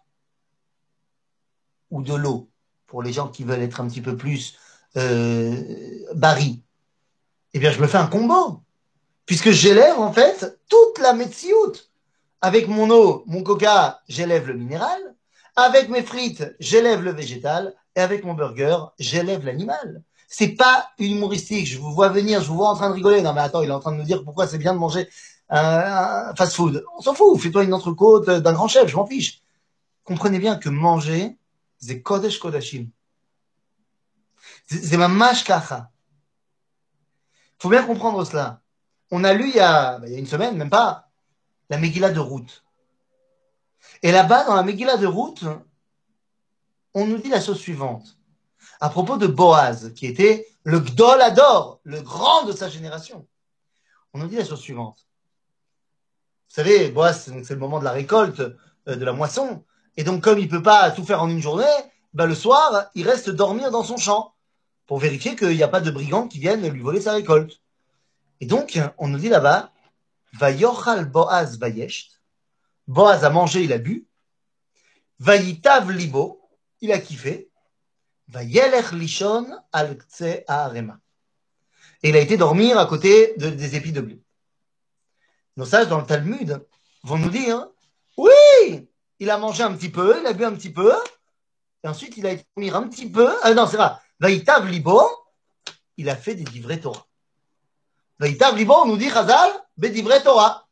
ou de l'eau, pour les gens qui veulent être un petit peu plus euh, barils, eh bien, je me fais un combo. Puisque j'élève, en fait, toute la metsiout. Avec mon eau, mon coca, j'élève le minéral. Avec mes frites, j'élève le végétal. Et avec mon burger, j'élève l'animal. C'est pas humoristique. Je vous vois venir, je vous vois en train de rigoler. Non, mais attends, il est en train de me dire pourquoi c'est bien de manger un, un fast food. On s'en fout. Fais-toi une entrecôte d'un grand chef, je m'en fiche. Comprenez bien que manger, c'est kodesh kodashim. C'est ma mâche kacha. Faut bien comprendre cela. On a lu il y a, il y a une semaine, même pas, la Megillah de Ruth. Et là-bas, dans la Megillah de Ruth, on nous dit la chose suivante. À propos de Boaz, qui était le Gdol Ador, le grand de sa génération. On nous dit la chose suivante. Vous savez, Boaz, c'est le moment de la récolte, euh, de la moisson. Et donc, comme il peut pas tout faire en une journée, bah, le soir, il reste dormir dans son champ pour vérifier qu'il n'y a pas de brigands qui viennent lui voler sa récolte. Et donc, on nous dit là-bas, Vayochal Boaz Vayesht. Boaz a mangé, il a bu. Vayitav libo, il a kiffé. Vayelech lishon al kse ha'arema. Et il a été dormir à côté de, des épis de blé. Nos sages dans le Talmud vont nous dire, oui, il a mangé un petit peu, il a bu un petit peu, et ensuite il a été dormir un petit peu. Ah non, c'est vrai. Vayitav libo, il a fait des divrei Torah. Vayitav libo, on nous dit Chazal, bedivrei Torah.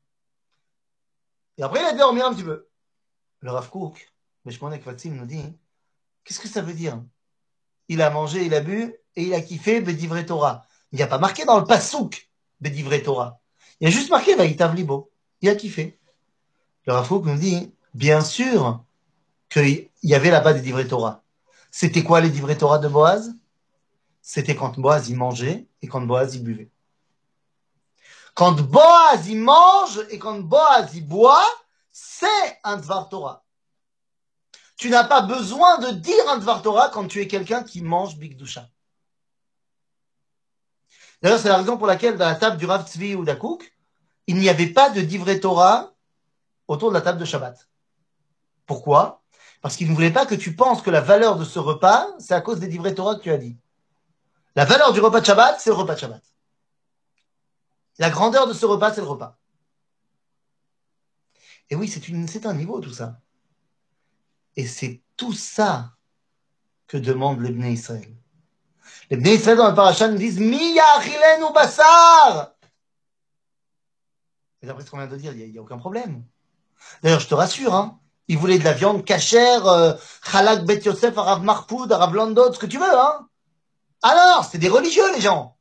Et après il a dormi un petit peu. Le Rav Kook, mais je connais que Fatim nous dit, qu'est-ce que ça veut dire? Il a mangé, il a bu, et il a kiffé Bedivrei Torah. Il n'y a pas marqué dans le Passouk Bedivrei Torah. Il y a juste marqué Vaïtav Libo. Il a kiffé. Le Rav Kook nous dit, bien sûr qu'il y avait là-bas des Divrei Torah. C'était quoi les Divrei Torah de Boaz? C'était quand Boaz il mangeait et quand Boaz il buvait. Quand Boaz il mange et quand Boaz il boit, c'est un Dvar Torah. Tu n'as pas besoin de dire un Dvar Torah quand tu es quelqu'un qui mange Bigdusha. D'ailleurs, c'est la raison pour laquelle dans la table du Rav Tzvi ou d'Akouk, il n'y avait pas de Divrei Torah autour de la table de Shabbat. Pourquoi? Parce qu'il ne voulait pas que tu penses que la valeur de ce repas, c'est à cause des Divrei Torah que tu as dit. La valeur du repas de Shabbat, c'est le repas de Shabbat. La grandeur de ce repas, c'est le repas. Et oui, c'est, une, c'est un niveau tout ça. Et c'est tout ça que demandent les Bnei Israël. Les Bnei Israël dans le parasha nous disent Mi ya'achilenu basar. Et d'après ce qu'on vient de dire, il n'y a, a aucun problème. D'ailleurs, je te rassure, hein, ils voulaient de la viande cachère, euh, Chalak Bet Yosef, Arav Marpoud, Arav Landot, ce que tu veux, hein. Alors, c'est des religieux, les gens.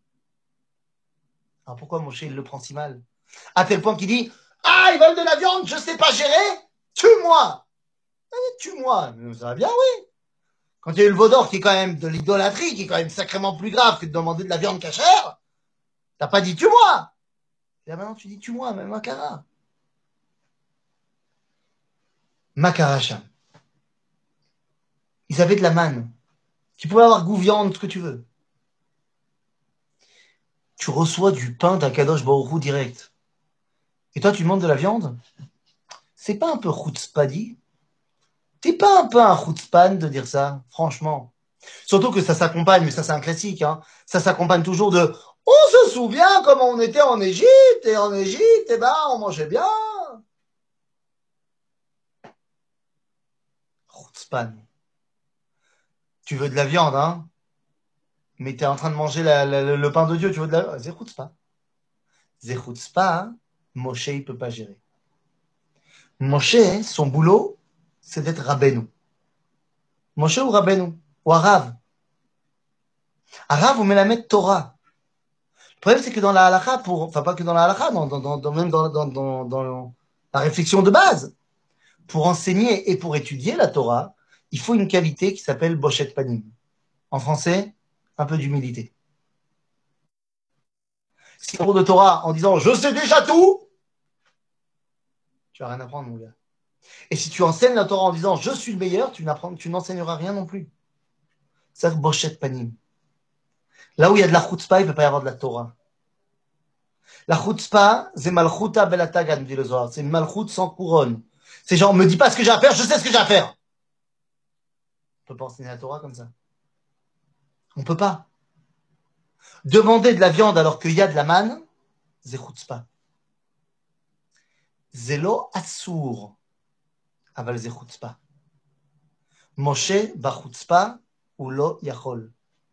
Alors pourquoi Moshe, il le prend si mal? À tel point qu'il dit, ah, ils veulent de la viande, je sais pas gérer, tue-moi. Eh, tue-moi. Ça va bien, oui. Quand il y a eu le Vaudor, qui est quand même de l'idolâtrie, qui est quand même sacrément plus grave que de demander de la viande cachère, t'as pas dit tue-moi. Et là maintenant, tu dis tue-moi, même Makara. Makaracham. Ils avaient de la manne. Tu pouvais avoir goût viande, ce que tu veux. Tu reçois du pain d'Akadosh Baruch Hu direct. Et toi, tu demandes de la viande? C'est pas un peu chutzpadi? T'es pas un peu un chutzpan de dire ça, franchement? Surtout que ça s'accompagne, mais ça c'est un classique, hein. Ça s'accompagne toujours de on se souvient comment on était en Égypte, et en Égypte, eh ben, on mangeait bien. Chutzpan. Tu veux de la viande, hein? Mais t'es en train de manger la, la, le, le pain de Dieu, tu veux de la... C'est chutzpah. C'est chutzpah, hein? Moshe, il peut pas gérer. Moshe, son boulot, c'est d'être Rabbeinu. Moshe ou Rabbeinu, ou Arav. Arav ou Melamed Torah. Le problème, c'est que dans la halakha, pour, enfin pas que dans la halakha, dans, dans, dans, même dans, dans, dans, dans la réflexion de base, pour enseigner et pour étudier la Torah, il faut une qualité qui s'appelle Boshet Panim. En français, un peu d'humilité. Si tu cours de Torah en disant je sais déjà tout, tu vas rien apprendre, mon gars. Et si tu enseignes la Torah en disant je suis le meilleur, tu, tu n'enseigneras rien non plus. C'est Boshet Panim. Là où il y a de la chutzpah, il ne peut pas y avoir de la Torah. La chutzpah, c'est malchuta belatagan, dit le Zohar. C'est une malchut sans couronne. C'est genre, me dis pas ce que j'ai à faire, je sais ce que j'ai à faire. On ne peut pas enseigner la Torah comme ça. On ne peut pas. Demander de la viande alors qu'il y a de la manne, c'est chutzpah. Zelo assour, aval c'est chutzpah. Moshe ba chutzpah, ou lo yachol.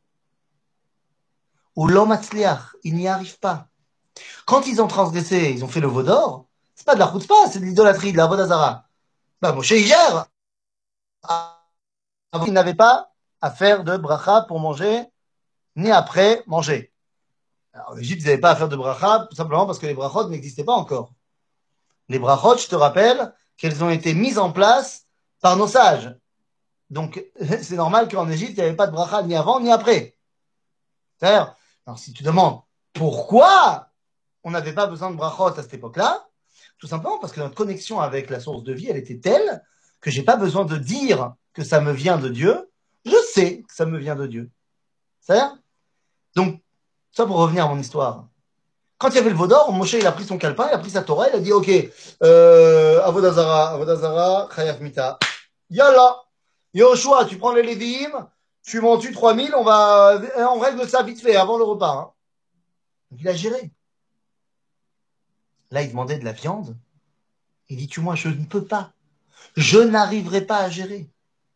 Ou lo matzliach, il n'y arrive pas. Quand ils ont transgressé, ils ont fait le veau d'or, c'est pas de la chutzpah, c'est de l'idolâtrie, de la vodazara. Bah, Moshe, il gère. Avant, il n'avait pas à faire de bracha pour manger, ni après manger. Alors, en Égypte, ils n'avaient pas à faire de bracha, tout simplement parce que les brachot n'existaient pas encore. Les brachot, je te rappelle, qu'elles ont été mises en place par nos sages. Donc, c'est normal qu'en Égypte, il n'y avait pas de bracha ni avant, ni après. C'est-à-dire, alors, si tu demandes pourquoi on n'avait pas besoin de brachot à cette époque-là, tout simplement parce que notre connexion avec la source de vie, elle était telle que j'ai pas besoin de dire que ça me vient de Dieu. Je sais que ça me vient de Dieu. C'est-à-dire, donc, ça pour revenir à mon histoire. Quand il y avait le Vaudor, Moshe, il a pris son calepin, il a pris sa Torah, il a dit, OK, euh, Avodazara, Avodazara, Chayaf Mita. Yallah. Yoshua, tu prends les Lévi'im, tu m'en tues trois mille, on va, on règle ça vite fait avant le repas, hein. Donc, il a géré. Là, il demandait de la viande. Il dit, tu moi, je ne peux pas. Je n'arriverai pas à gérer.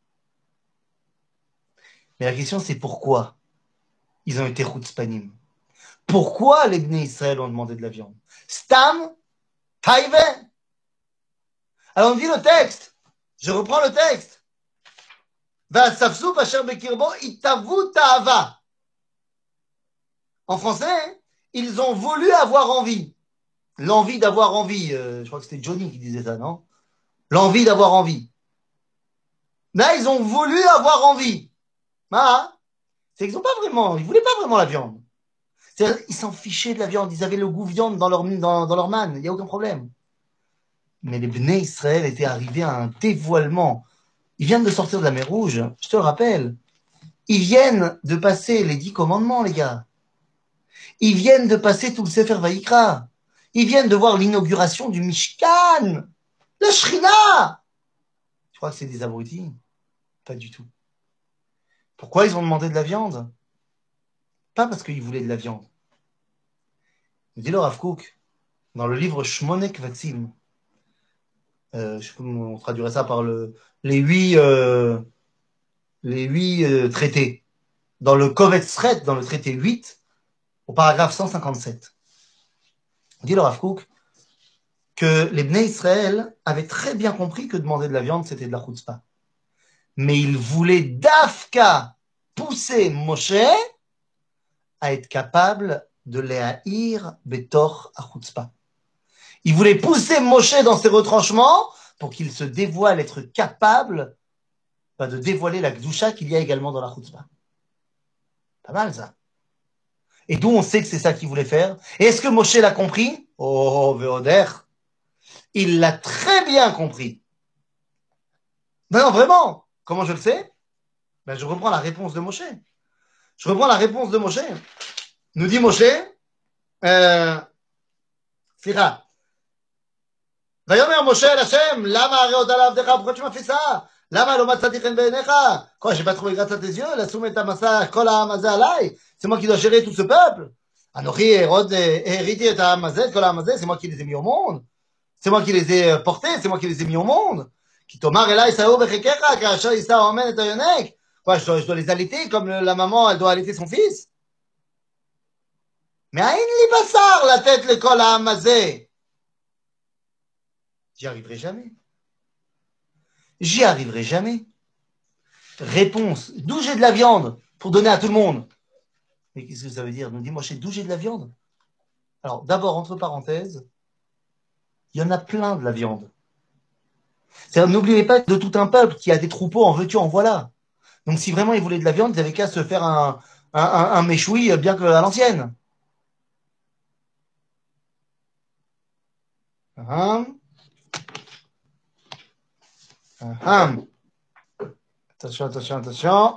Mais la question, c'est pourquoi ils ont été chutzpanim. Pourquoi les Bnei Israël ont demandé de la viande? Stam, taïve. Alors on dit le texte. Je reprends le texte. En français, ils ont voulu avoir envie. L'envie d'avoir envie. Euh, je crois que c'était Johnny qui disait ça, non? L'envie d'avoir envie. Là, ils ont voulu avoir envie. Ah, c'est qu'ils ont pas vraiment, ils voulaient pas vraiment la viande. C'est-à-dire, ils s'en fichaient de la viande. Ils avaient le goût viande dans leur, dans, dans leur manne. Il n'y a aucun problème. Mais les Bnei Israël étaient arrivés à un dévoilement. Ils viennent de sortir de la mer Rouge. Je te le rappelle. Ils viennent de passer les dix commandements, les gars. Ils viennent de passer tout le Sefer Vaïkra. Ils viennent de voir l'inauguration du Mishkan. La Shrina. Tu crois que c'est des abrutis? Pas du tout. Pourquoi ils ont demandé de la viande? Pas parce qu'ils voulaient de la viande. Dit le Rav Kook, dans le livre Shmonek Vatzim, euh, je sais pas comment on traduirait ça par le, les huit, euh, les huit euh, traités. Dans le Kovetz Ret, dans le traité huit, au paragraphe cent cinquante-sept. Dit le Rav Kook que les Bnei Israël avaient très bien compris que demander de la viande, c'était de la chutzpah. Mais ils voulaient d'Afka pousser Moshe à être capable de les haïr betor à chutzpah. Ils voulaient pousser Moshe dans ses retranchements pour qu'il se dévoile, être capable bah, de dévoiler la gdusha qu'il y a également dans la chutzpah. Pas mal ça. Et d'où on sait que c'est ça qu'il voulait faire. Et est-ce que Moshe l'a compris? Oh, Veoder. Il l'a très bien compris. Non, non, vraiment. Comment je le sais? Ben, je reprends la réponse de Moshe. Je reprends la réponse de Moshe. Nous dit Moshe, euh, Slicha. ויאמר משה אל השם, למה הרי על עבדך, pourquoi tu m'as fait ça? למה לא מצאתי חן בעיניך? Quoi, j'ai pas trouvé grâce à tes yeux, לשום את המסע, כל העם הזה עליי? C'est moi qui dois gérer tout ce peuple. אנוכי הריתי את העם הזה, את כל העם הזה, c'est moi qui les ai mis au monde. C'est moi qui les ai portés, c'est moi qui les ai mis au monde. כי תאמר אליי, שאו בחיקך, כאשר יישא האומן את היונק. Quoi, je dois, je dois les allaiter comme le, la maman, elle doit allaiter son fils? מאין לי בשר לתת לכל העם הזה? J'y arriverai jamais. J'y arriverai jamais. Réponse. D'où j'ai de la viande pour donner à tout le monde? Mais qu'est-ce que ça veut dire? Nous dit Moshe, d'où j'ai de la viande? Alors, d'abord, entre parenthèses, il y en a plein de la viande. N'oubliez pas de tout un peuple qui a des troupeaux en veux-tu, en voilà. Donc si vraiment ils voulaient de la viande, ils avaient qu'à se faire un, un, un, un méchoui bien qu'à l'ancienne. Hum, hum. Attention, attention, attention.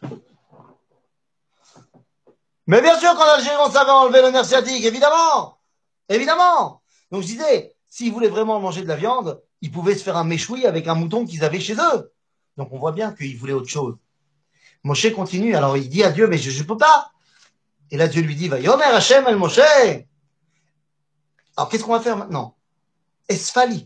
Mais bien sûr qu'en Algérie, on savait enlever le nerf sciatique, évidemment. Évidemment. Donc je disais, s'ils voulaient vraiment manger de la viande, ils pouvaient se faire un méchoui avec un mouton qu'ils avaient chez eux. Donc on voit bien qu'ils voulaient autre chose. Moshe continue, alors il dit à Dieu, mais je ne peux pas. Et là Dieu lui dit, va Yomer Hashem el Moshe. Alors qu'est-ce qu'on va faire maintenant? Esfali.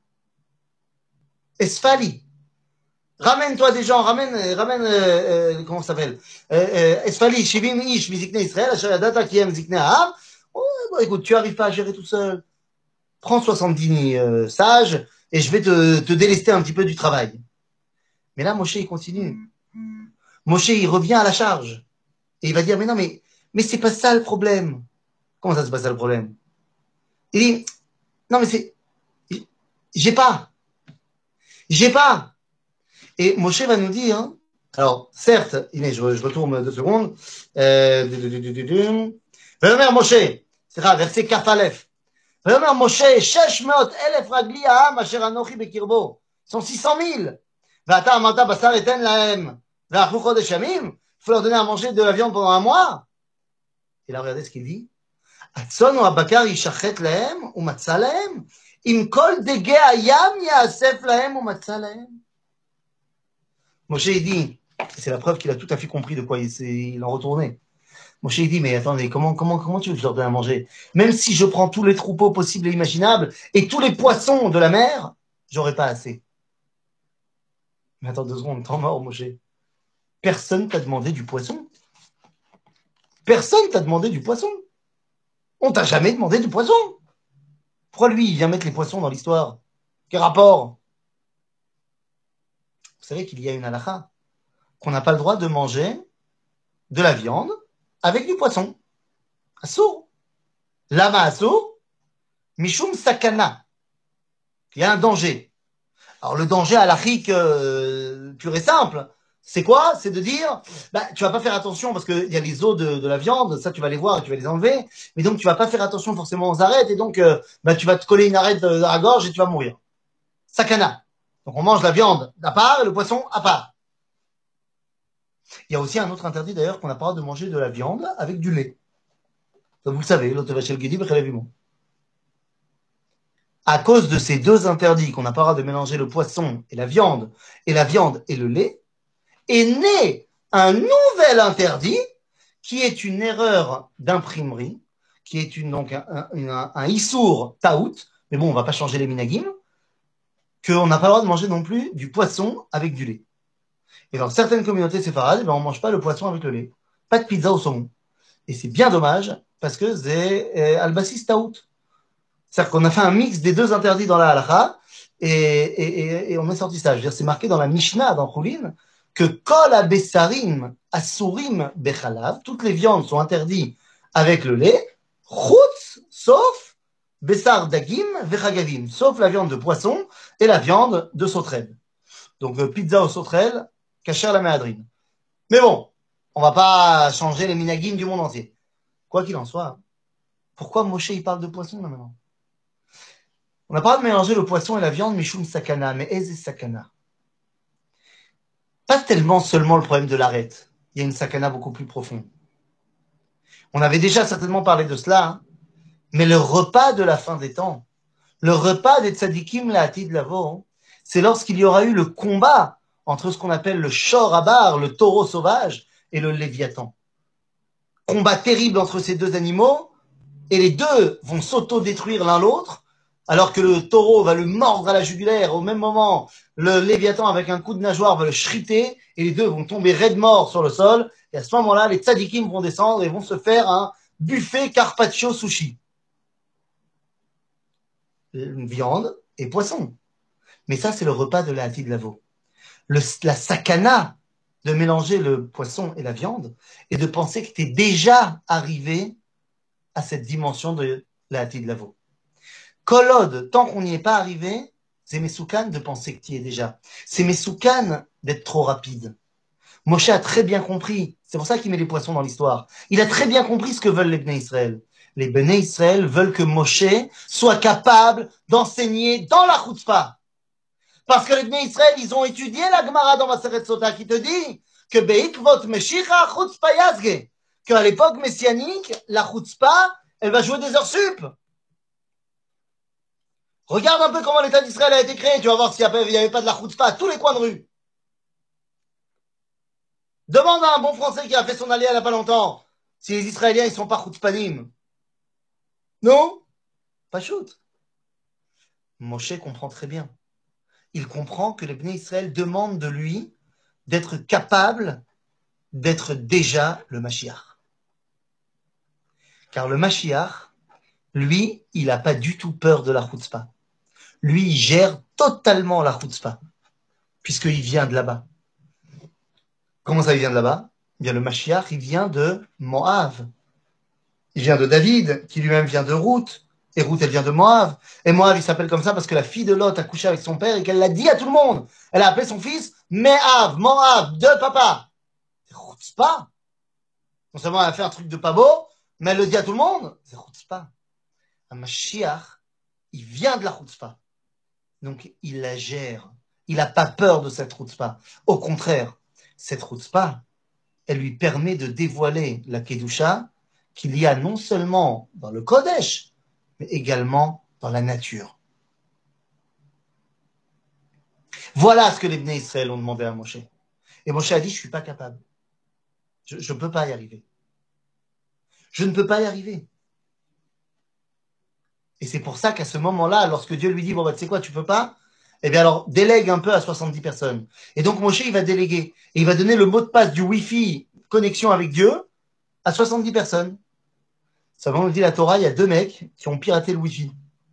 Esfali. Ramène-toi des gens, ramène, ramène, euh, euh, comment ça s'appelle? euh, euh, Esfali, Shivim Ish, Mizikne Israël, Ashayadata Kiem Zikne Aham. Oh, bon, écoute, tu n'arrives pas à gérer tout seul. Prends soixante-dix euh, sages et je vais te, te délester un petit peu du travail. Mais là, Moshe, il continue. Moshe, il revient à la charge. Et il va dire, mais non, mais, mais c'est pas ça le problème. Comment ça, c'est pas ça le problème? Il dit, non, mais c'est, j'ai pas. J'ai pas. Et Moshe va nous dire, hein, alors, certes, Inès, je, je retourne deux secondes. Euh, Veomer Moshe, c'est grave, verset Kaf Aleph. Veomer Moshe, shesh meot elef ragli ha'am asher anochi bekirbo. Ils sont six cent mille. V'ata amata basar eten lahem. V'achlu chodesh yamim. Il faut leur donner à manger de la viande pendant un mois. Et là, regardez ce qu'il dit. Atson ou abakar yishachet lahem ou matzah lahem. Im kol dege hayam yasef lahem ou matzah lahem. Moshe, il dit, c'est la preuve qu'il a tout à fait compris de quoi il, il en retournait. Moshe, il dit, mais attendez, comment, comment, comment tu veux que je leur donne à manger? Même si je prends tous les troupeaux possibles et imaginables et tous les poissons de la mer, j'aurais pas assez. Mais attends deux secondes, t'es mort, Moshe. Personne t'a demandé du poisson. Personne t'a demandé du poisson. On t'a jamais demandé du poisson. Pourquoi lui, il vient mettre les poissons dans l'histoire? Quel rapport? Vous savez qu'il y a une halakha, qu'on n'a pas le droit de manger de la viande avec du poisson. Assour. Lama assour. Mishum sakana. Il y a un danger. Alors le danger halachique euh, pur et simple, c'est quoi? C'est de dire, bah, tu vas pas faire attention parce qu'il y a les os de, de la viande, ça tu vas les voir et tu vas les enlever, mais donc tu vas pas faire attention forcément aux arêtes et donc euh, bah, tu vas te coller une arête dans la gorge et tu vas mourir. Sakana. Donc on mange la viande à part et le poisson à part. Il y a aussi un autre interdit d'ailleurs qu'on n'a pas le droit de manger de la viande avec du lait. Ça, vous le savez, l'autre va chez le guédi, à cause de ces deux interdits qu'on n'a pas le droit de mélanger le poisson et la viande, et la viande et le lait, est né un nouvel interdit qui est une erreur d'imprimerie, qui est une, donc un, un, un, un issour taout, mais bon, on va pas changer les minagim, qu'on n'a pas le droit de manger non plus du poisson avec du lait. Et dans certaines communautés séfarades, eh ben, on mange pas le poisson avec le lait. Pas de pizza au saumon. Et c'est bien dommage, parce que c'est euh, al-bassis taout. C'est-à-dire qu'on a fait un mix des deux interdits dans la halakha, et, et, et, et on est sorti ça. Je veux dire, c'est marqué dans la Mishnah, dans Choulin, que kol ha-bessarim asurim bechalav, toutes les viandes sont interdites avec le lait, chutz, sauf bessar dagim vechagavim, sauf la viande de poisson et la viande de sauterelle. Donc euh, pizza au sauterelle, kasher la méadrine. Mais bon, on va pas changer les minagim du monde entier. Quoi qu'il en soit, pourquoi Moshe il parle de poisson là maintenant? On n'a pas de mélanger le poisson et la viande, Mishum Sakana, mais Eze Sakana. Pas tellement seulement le problème de l'arête. Il y a une Sakana beaucoup plus profonde. On avait déjà certainement parlé de cela, hein, mais le repas de la fin des temps, le repas des tzadikim la Hatid Lavo, c'est lorsqu'il y aura eu le combat entre ce qu'on appelle le Shor Abar, le taureau sauvage, et le Léviathan. Combat terrible entre ces deux animaux, et les deux vont s'auto-détruire l'un l'autre, alors que le taureau va le mordre à la jugulaire. Au même moment, le Léviathan, avec un coup de nageoire, va le shriter, et les deux vont tomber raide morts sur le sol. Et à ce moment-là, les tzadikim vont descendre et vont se faire un buffet carpaccio sushi. Viande et poisson. Mais ça, c'est le repas de la Hatid Lavo. Le, la sakana de mélanger le poisson et la viande, et de penser que tu es déjà arrivé à cette dimension de la Hatid Lavo. Kolod, tant qu'on n'y est pas arrivé, C'est Messoukan de penser que tu y es déjà. C'est Messoukan d'être trop rapide. Moshe a très bien compris. C'est pour ça qu'il met les poissons dans l'histoire. Il a très bien compris ce que veulent les Bnei Israël. Les Bnei Israël veulent que Moshe soit capable d'enseigner dans la chutzpah. Parce que les Bnei Israël, ils ont étudié la Gemara dans Maseret Sota qui te dit que Beikvot Meshicha chutzpah yazge. Qu'à l'époque messianique, la chutzpah, elle va jouer des heures sup. Regarde un peu comment l'État d'Israël a été créé. Tu vas voir s'il n'y avait pas de la chutzpah à tous les coins de rue. Demande à un bon Français qui a fait son allié il n'y a pas longtemps si les Israéliens ils sont pas chutzpanim. Non? Pas shoot. Moshe comprend très bien. Il comprend que les Bnei Israël demandent de lui d'être capable d'être déjà le Mashiach. Car le Mashiach, lui, il n'a pas du tout peur de la chutzpah. Lui, il gère totalement la chutzpah, puisqu'il vient de là-bas. Comment ça, il vient de là-bas? Eh bien, le Mashiach, il vient de Moab. Il vient de David, qui lui-même vient de Ruth. Et Ruth, elle vient de Moab. Et Moab, il s'appelle comme ça parce que la fille de Lot a couché avec son père et qu'elle l'a dit à tout le monde. Elle a appelé son fils Mehav, Moab, de papa. C'est chutzpah. Non seulement elle a fait un truc de pas beau, mais elle le dit à tout le monde. C'est chutzpah. Un Mashiach, il vient de la chutzpah. Donc, il la gère. Il n'a pas peur de cette chutzpah. Au contraire, cette chutzpah, elle lui permet de dévoiler la Kedusha qu'il y a non seulement dans le Kodesh, mais également dans la nature. Voilà ce que les Bnei Israël ont demandé à Moshe. Et Moshe a dit, je ne suis pas capable. Je ne peux pas y arriver. Je ne peux pas y arriver. Et c'est pour ça qu'à ce moment-là, lorsque Dieu lui dit, bon, bah, tu sais quoi, tu peux pas, eh bien alors, délègue un peu à soixante-dix personnes. Et donc Moshe, il va déléguer. Et il va donner le mot de passe du Wi-Fi connexion avec Dieu à soixante-dix personnes. Seulement, nous dit la Torah, il y a deux mecs qui ont piraté le Wi-Fi.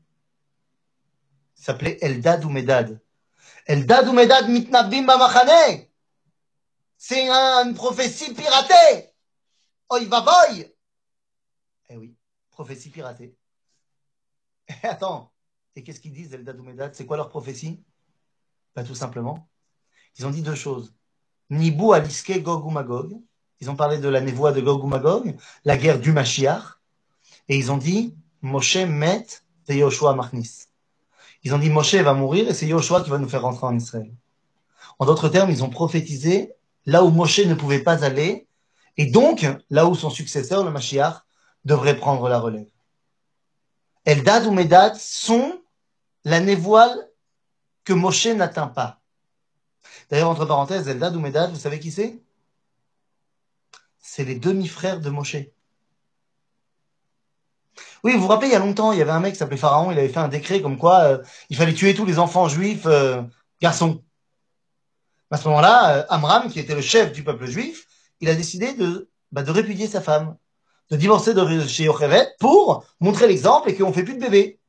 Ça s'appelait Eldad ou Medad. Eldad ou Medad mitnabim bamachane. C'est un, une prophétie piratée. Oy va boy. Eh oui, prophétie piratée. Et attends, et qu'est-ce qu'ils disent, Eldad ou Medad? C'est quoi leur prophétie? Bah, tout simplement, ils ont dit deux choses. Nibou aliske Gog ou Magog. Ils ont parlé de la névoie de Gog ou Magog, la guerre du Mashiach. Et ils ont dit, Moshe met de Yoshua Machnis. Ils ont dit, Moshe va mourir et c'est Yoshua qui va nous faire rentrer en Israël. En d'autres termes, ils ont prophétisé là où Moshe ne pouvait pas aller, et donc là où son successeur, le Mashiach, devrait prendre la relève. Eldad ou Medad sont la névoile que Moshe n'atteint pas. D'ailleurs, entre parenthèses, Eldad ou Medad, vous savez qui c'est? C'est les demi-frères de Moshe. Oui, vous vous rappelez, il y a longtemps, il y avait un mec qui s'appelait Pharaon, il avait fait un décret comme quoi euh, il fallait tuer tous les enfants juifs euh, garçons. À ce moment-là, euh, Amram, qui était le chef du peuple juif, il a décidé de, bah, de répudier sa femme, de divorcer de chez Yocheved pour montrer l'exemple et qu'on ne fait plus de bébés.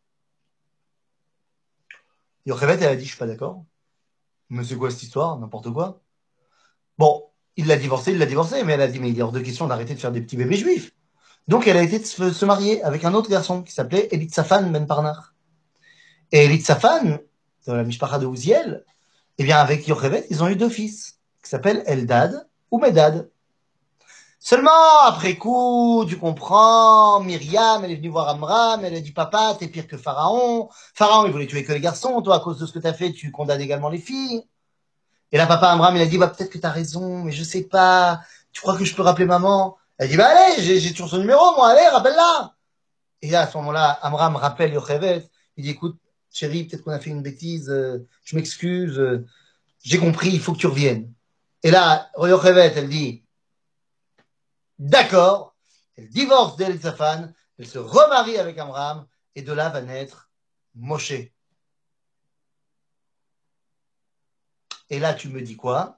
Yocheved, elle a dit, je suis pas d'accord. Mais c'est quoi cette histoire? N'importe quoi. Bon, il l'a divorcé, il l'a divorcé, mais elle a dit, mais il est hors de question d'arrêter de faire des petits bébés juifs. Donc elle a été de se, se marier avec un autre garçon qui s'appelait Elitzaphan Ben Parnar. Et Elitzaphan, dans la Mishpacha de Ouziel, eh bien avec Yocheved, ils ont eu deux fils, qui s'appellent Eldad ou Medad. Seulement, après coup, tu comprends, Myriam, elle est venue voir Amram, elle a dit, papa, t'es pire que Pharaon. Pharaon, il voulait tuer que les garçons, toi, à cause de ce que t'as fait, tu condamnes également les filles. Et là, papa Amram, il a dit, bah, peut-être que t'as raison, mais je sais pas, tu crois que je peux rappeler maman? Elle dit, bah, allez, j'ai, j'ai toujours son numéro, moi, allez, rappelle-la. Et là, à ce moment-là, Amram rappelle Yocheved, il dit, écoute, chérie, peut-être qu'on a fait une bêtise, euh, je m'excuse, euh, j'ai compris, il faut que tu reviennes. Et là, Yocheved, elle dit, d'accord, elle divorce d'Elitzaphan, elle se remarie avec Amram, et de là va naître Moshe. Et là, tu me dis quoi?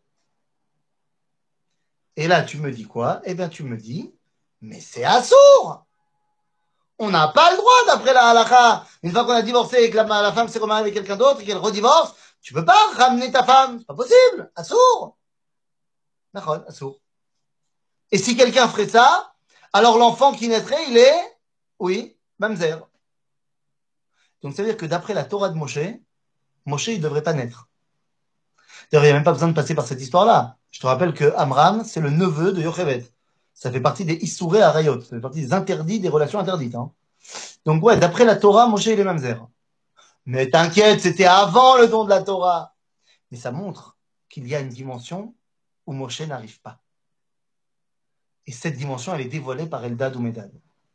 Et là, tu me dis quoi? Eh bien, tu me dis, mais c'est assourd! On n'a pas le droit, d'après la halakha. Une fois qu'on a divorcé et que la, la femme s'est remariée avec quelqu'un d'autre et qu'elle redivorce, tu peux pas ramener ta femme. C'est pas possible. Assourd. D'accord, assourd. Et si quelqu'un ferait ça, alors l'enfant qui naîtrait, il est, oui, mamzer. Donc, ça veut dire que d'après la Torah de Moshe, Moshe, il ne devrait pas naître. D'ailleurs, il n'y a même pas besoin de passer par cette histoire-là. Je te rappelle que Amram, c'est le neveu de Yocheved. Ça fait partie des Issouré Arayot. Ça fait partie des interdits, des relations interdites. Hein. Donc, ouais, d'après la Torah, Moshe, il est mamzer. Mais t'inquiète, c'était avant le don de la Torah. Mais ça montre qu'il y a une dimension où Moshe n'arrive pas. Et cette dimension, elle est dévoilée par Eldad ou Medad.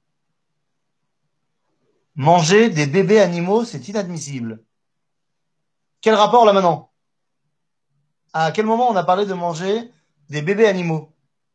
Manger des bébés animaux, c'est inadmissible. Quel rapport là maintenant? À quel moment on a parlé de manger des bébés animaux?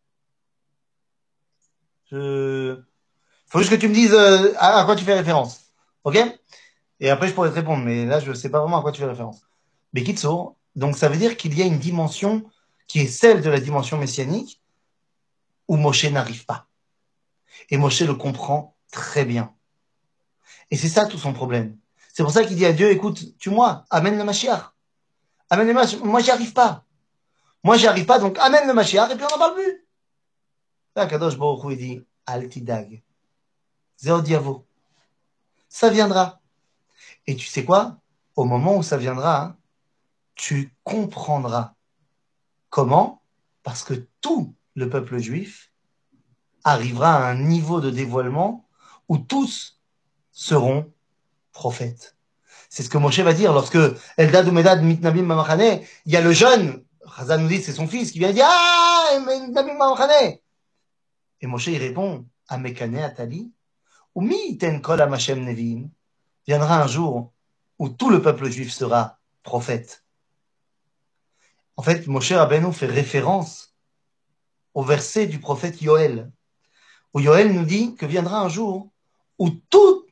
Je... Faut juste que tu me dises euh, à, à quoi tu fais référence. Ok? Et après, je pourrais te répondre, mais là, je ne sais pas vraiment à quoi tu fais référence. Mais Kitsour, donc ça veut dire qu'il y a une dimension qui est celle de la dimension messianique où Moshe n'arrive pas. Et Moshe le comprend très bien. Et c'est ça tout son problème. C'est pour ça qu'il dit à Dieu, écoute, tue-moi, amène le Mashiach. Amène le Mashiach. Moi, j'y arrive pas. Moi, j'y arrive pas, donc amène le Mashiach et puis on n'en parle plus. Là, Kadosh Baruch Hu, il dit, Al tidag. Zéo diavo. Ça viendra. Et tu sais quoi? Au moment où ça viendra, hein, tu comprendras. Comment? Parce que tout le peuple juif arrivera à un niveau de dévoilement où tous seront prophètes. C'est ce que Moshe va dire lorsque Eldad ou Medad mitnabim mamachane, il y a le jeune, Chazal nous dit c'est son fils, qui vient dire ah, mitnabim mamachane. Et Moshe il répond, Amekane atali, ou mi ten kol amashem nevim, viendra un jour où tout le peuple juif sera prophète. En fait, Moshe Rabbeinu fait référence au verset du prophète Yoël, où Yoël nous dit que viendra un jour où tout,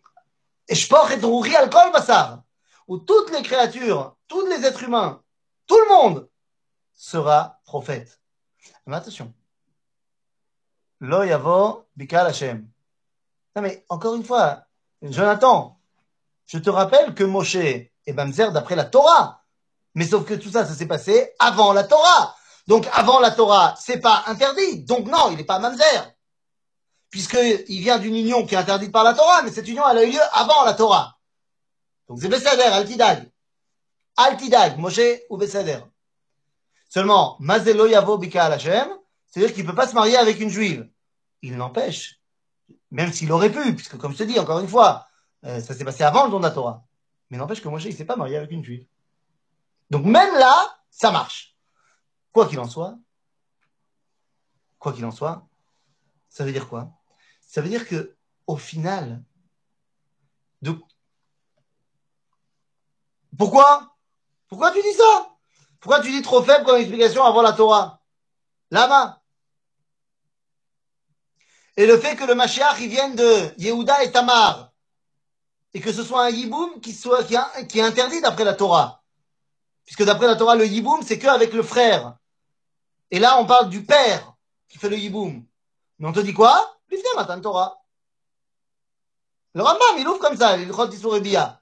où toutes les créatures, tous les êtres humains, tout le monde sera prophète. Mais attention, Lo yavo bikal Hashem. Non mais encore une fois, Jonathan, je te rappelle que Moshe est mamzer d'après la Torah. Mais sauf que tout ça, ça s'est passé avant la Torah. Donc avant la Torah, c'est pas interdit. Donc non, il n'est pas mamzer. Puisqu'il vient d'une union qui est interdite par la Torah, mais cette union, elle a eu lieu avant la Torah. Donc c'est Besséder, Altidag. Altidag, Moshe ou Besséder. Seulement, Mazelo Yavo Bika al Hashem, c'est-à-dire qu'il ne peut pas se marier avec une juive. Il n'empêche, même s'il aurait pu, puisque comme je te dis, encore une fois, euh, ça s'est passé avant le don de la Torah. Mais n'empêche que Moshe, il ne s'est pas marié avec une juive. Donc même là, ça marche. Quoi qu'il en soit, quoi qu'il en soit, ça veut dire quoi? Ça veut dire que au final, de... pourquoi? Pourquoi tu dis ça? Pourquoi tu dis trop faible comme explication avant la Torah? Là-bas. Et le fait que le Mashiach, il vienne de Yehuda et Tamar, et que ce soit un yiboum qui, soit, qui, a, qui est interdit d'après la Torah. Puisque d'après la Torah, le yiboum, c'est qu'avec le frère. Et là, on parle du père qui fait le yiboum. Mais on te dit quoi? L'ifne matan Torah. Le Rambam, il ouvre comme ça, il chot sur Bia.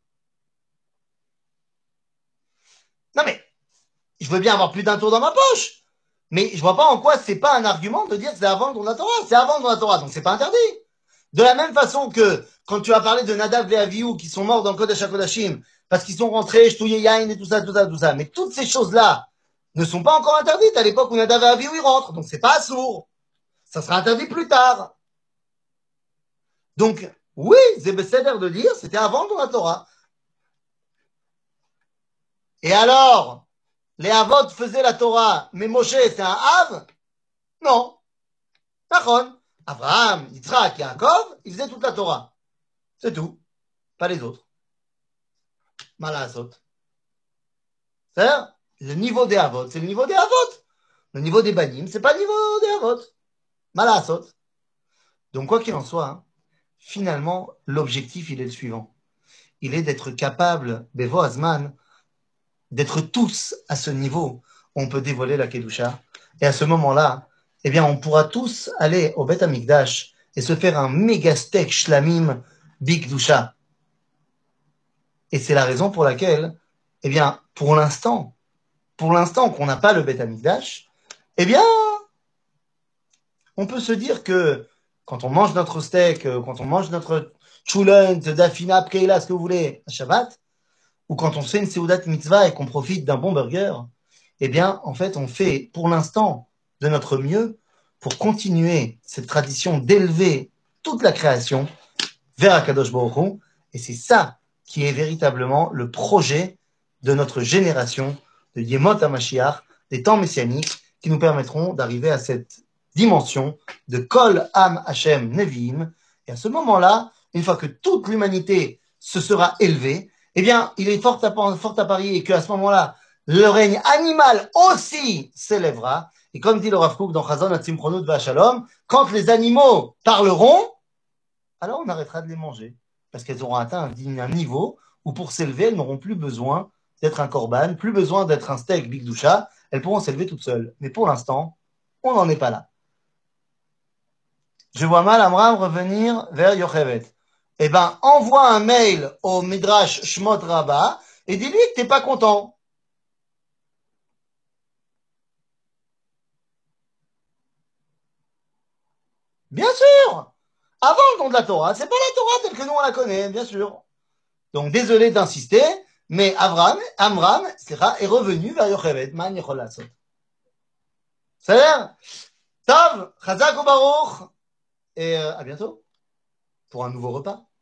Non mais, je veux bien avoir plus d'un tour dans ma poche. Mais je vois pas en quoi c'est pas un argument de dire que c'est avant le don de la Torah. C'est avant le don de la Torah, donc c'est pas interdit. De la même façon que quand tu as parlé de Nadav et Avihu qui sont morts dans le Kodesh HaKodashim parce qu'ils sont rentrés, Shtouye Yain et tout ça, tout ça, tout ça. Mais toutes ces choses-là ne sont pas encore interdites à l'époque où Nadav et Avihu ils rentrent. Donc c'est pas sourd. Ça sera interdit plus tard. Donc, oui, c'est Besséder de dire c'était avant le don de la Torah. Et alors, les Havot faisaient la Torah, mais Moshe c'est un Hav? Non. Nachon. Abraham, Yitzhak, Yaakov, ils faisaient toute la Torah. C'est tout. Pas les autres. Malasot. C'est-à-dire, le niveau des Havot, c'est le niveau des Havot. Le niveau des Banim, c'est pas le niveau des Havot. Malasot. Donc, quoi qu'il en soit, hein, finalement, l'objectif, il est le suivant. Il est d'être capable, Bevo Azman, d'être tous à ce niveau où on peut dévoiler la Kedusha. Et à ce moment-là, eh bien, on pourra tous aller au Beth Amikdash et se faire un méga steak shlamim bigdusha. Et c'est la raison pour laquelle, eh bien, pour l'instant, pour l'instant qu'on n'a pas le Beth Amikdash, eh bien, on peut se dire que quand on mange notre steak, quand on mange notre chulent, dafina, pkeila, ce que vous voulez, à Shabbat, ou quand on fait une Seudat Mitzvah et qu'on profite d'un bon burger, eh bien, en fait, on fait pour l'instant de notre mieux pour continuer cette tradition d'élever toute la création vers Akadosh Baruch Hu. Et c'est ça qui est véritablement le projet de notre génération de Yemot HaMashiach, des temps messianiques, qui nous permettront d'arriver à cette dimension de Kol Am Hashem Nevi'im. Et à ce moment-là, une fois que toute l'humanité se sera élevée, eh bien, il est fort à, fort à parier qu'à ce moment-là, le règne animal aussi s'élèvera. Et comme dit le Rav Kook dans Chazon Hatzimchonut V'Shalom, quand les animaux parleront, alors on arrêtera de les manger. Parce qu'elles auront atteint un, un niveau où pour s'élever, elles n'auront plus besoin d'être un korban, plus besoin d'être un steak Big Doucha, elles pourront s'élever toutes seules. Mais pour l'instant, on n'en est pas là. Je vois mal Amram revenir vers Yochevet. Eh ben, envoie un mail au Midrash Shmot Rabbah et dis-lui que t'es pas content. Bien sûr! Avant le don de la Torah, c'est pas la Torah telle que nous on la connaît, bien sûr. Donc, désolé d'insister, mais Avram, Amram, sera, est revenu vers Yochevet. Man yechol לעשות. בסדר? טוב, חזק וברוך, et euh, à bientôt pour un nouveau repas.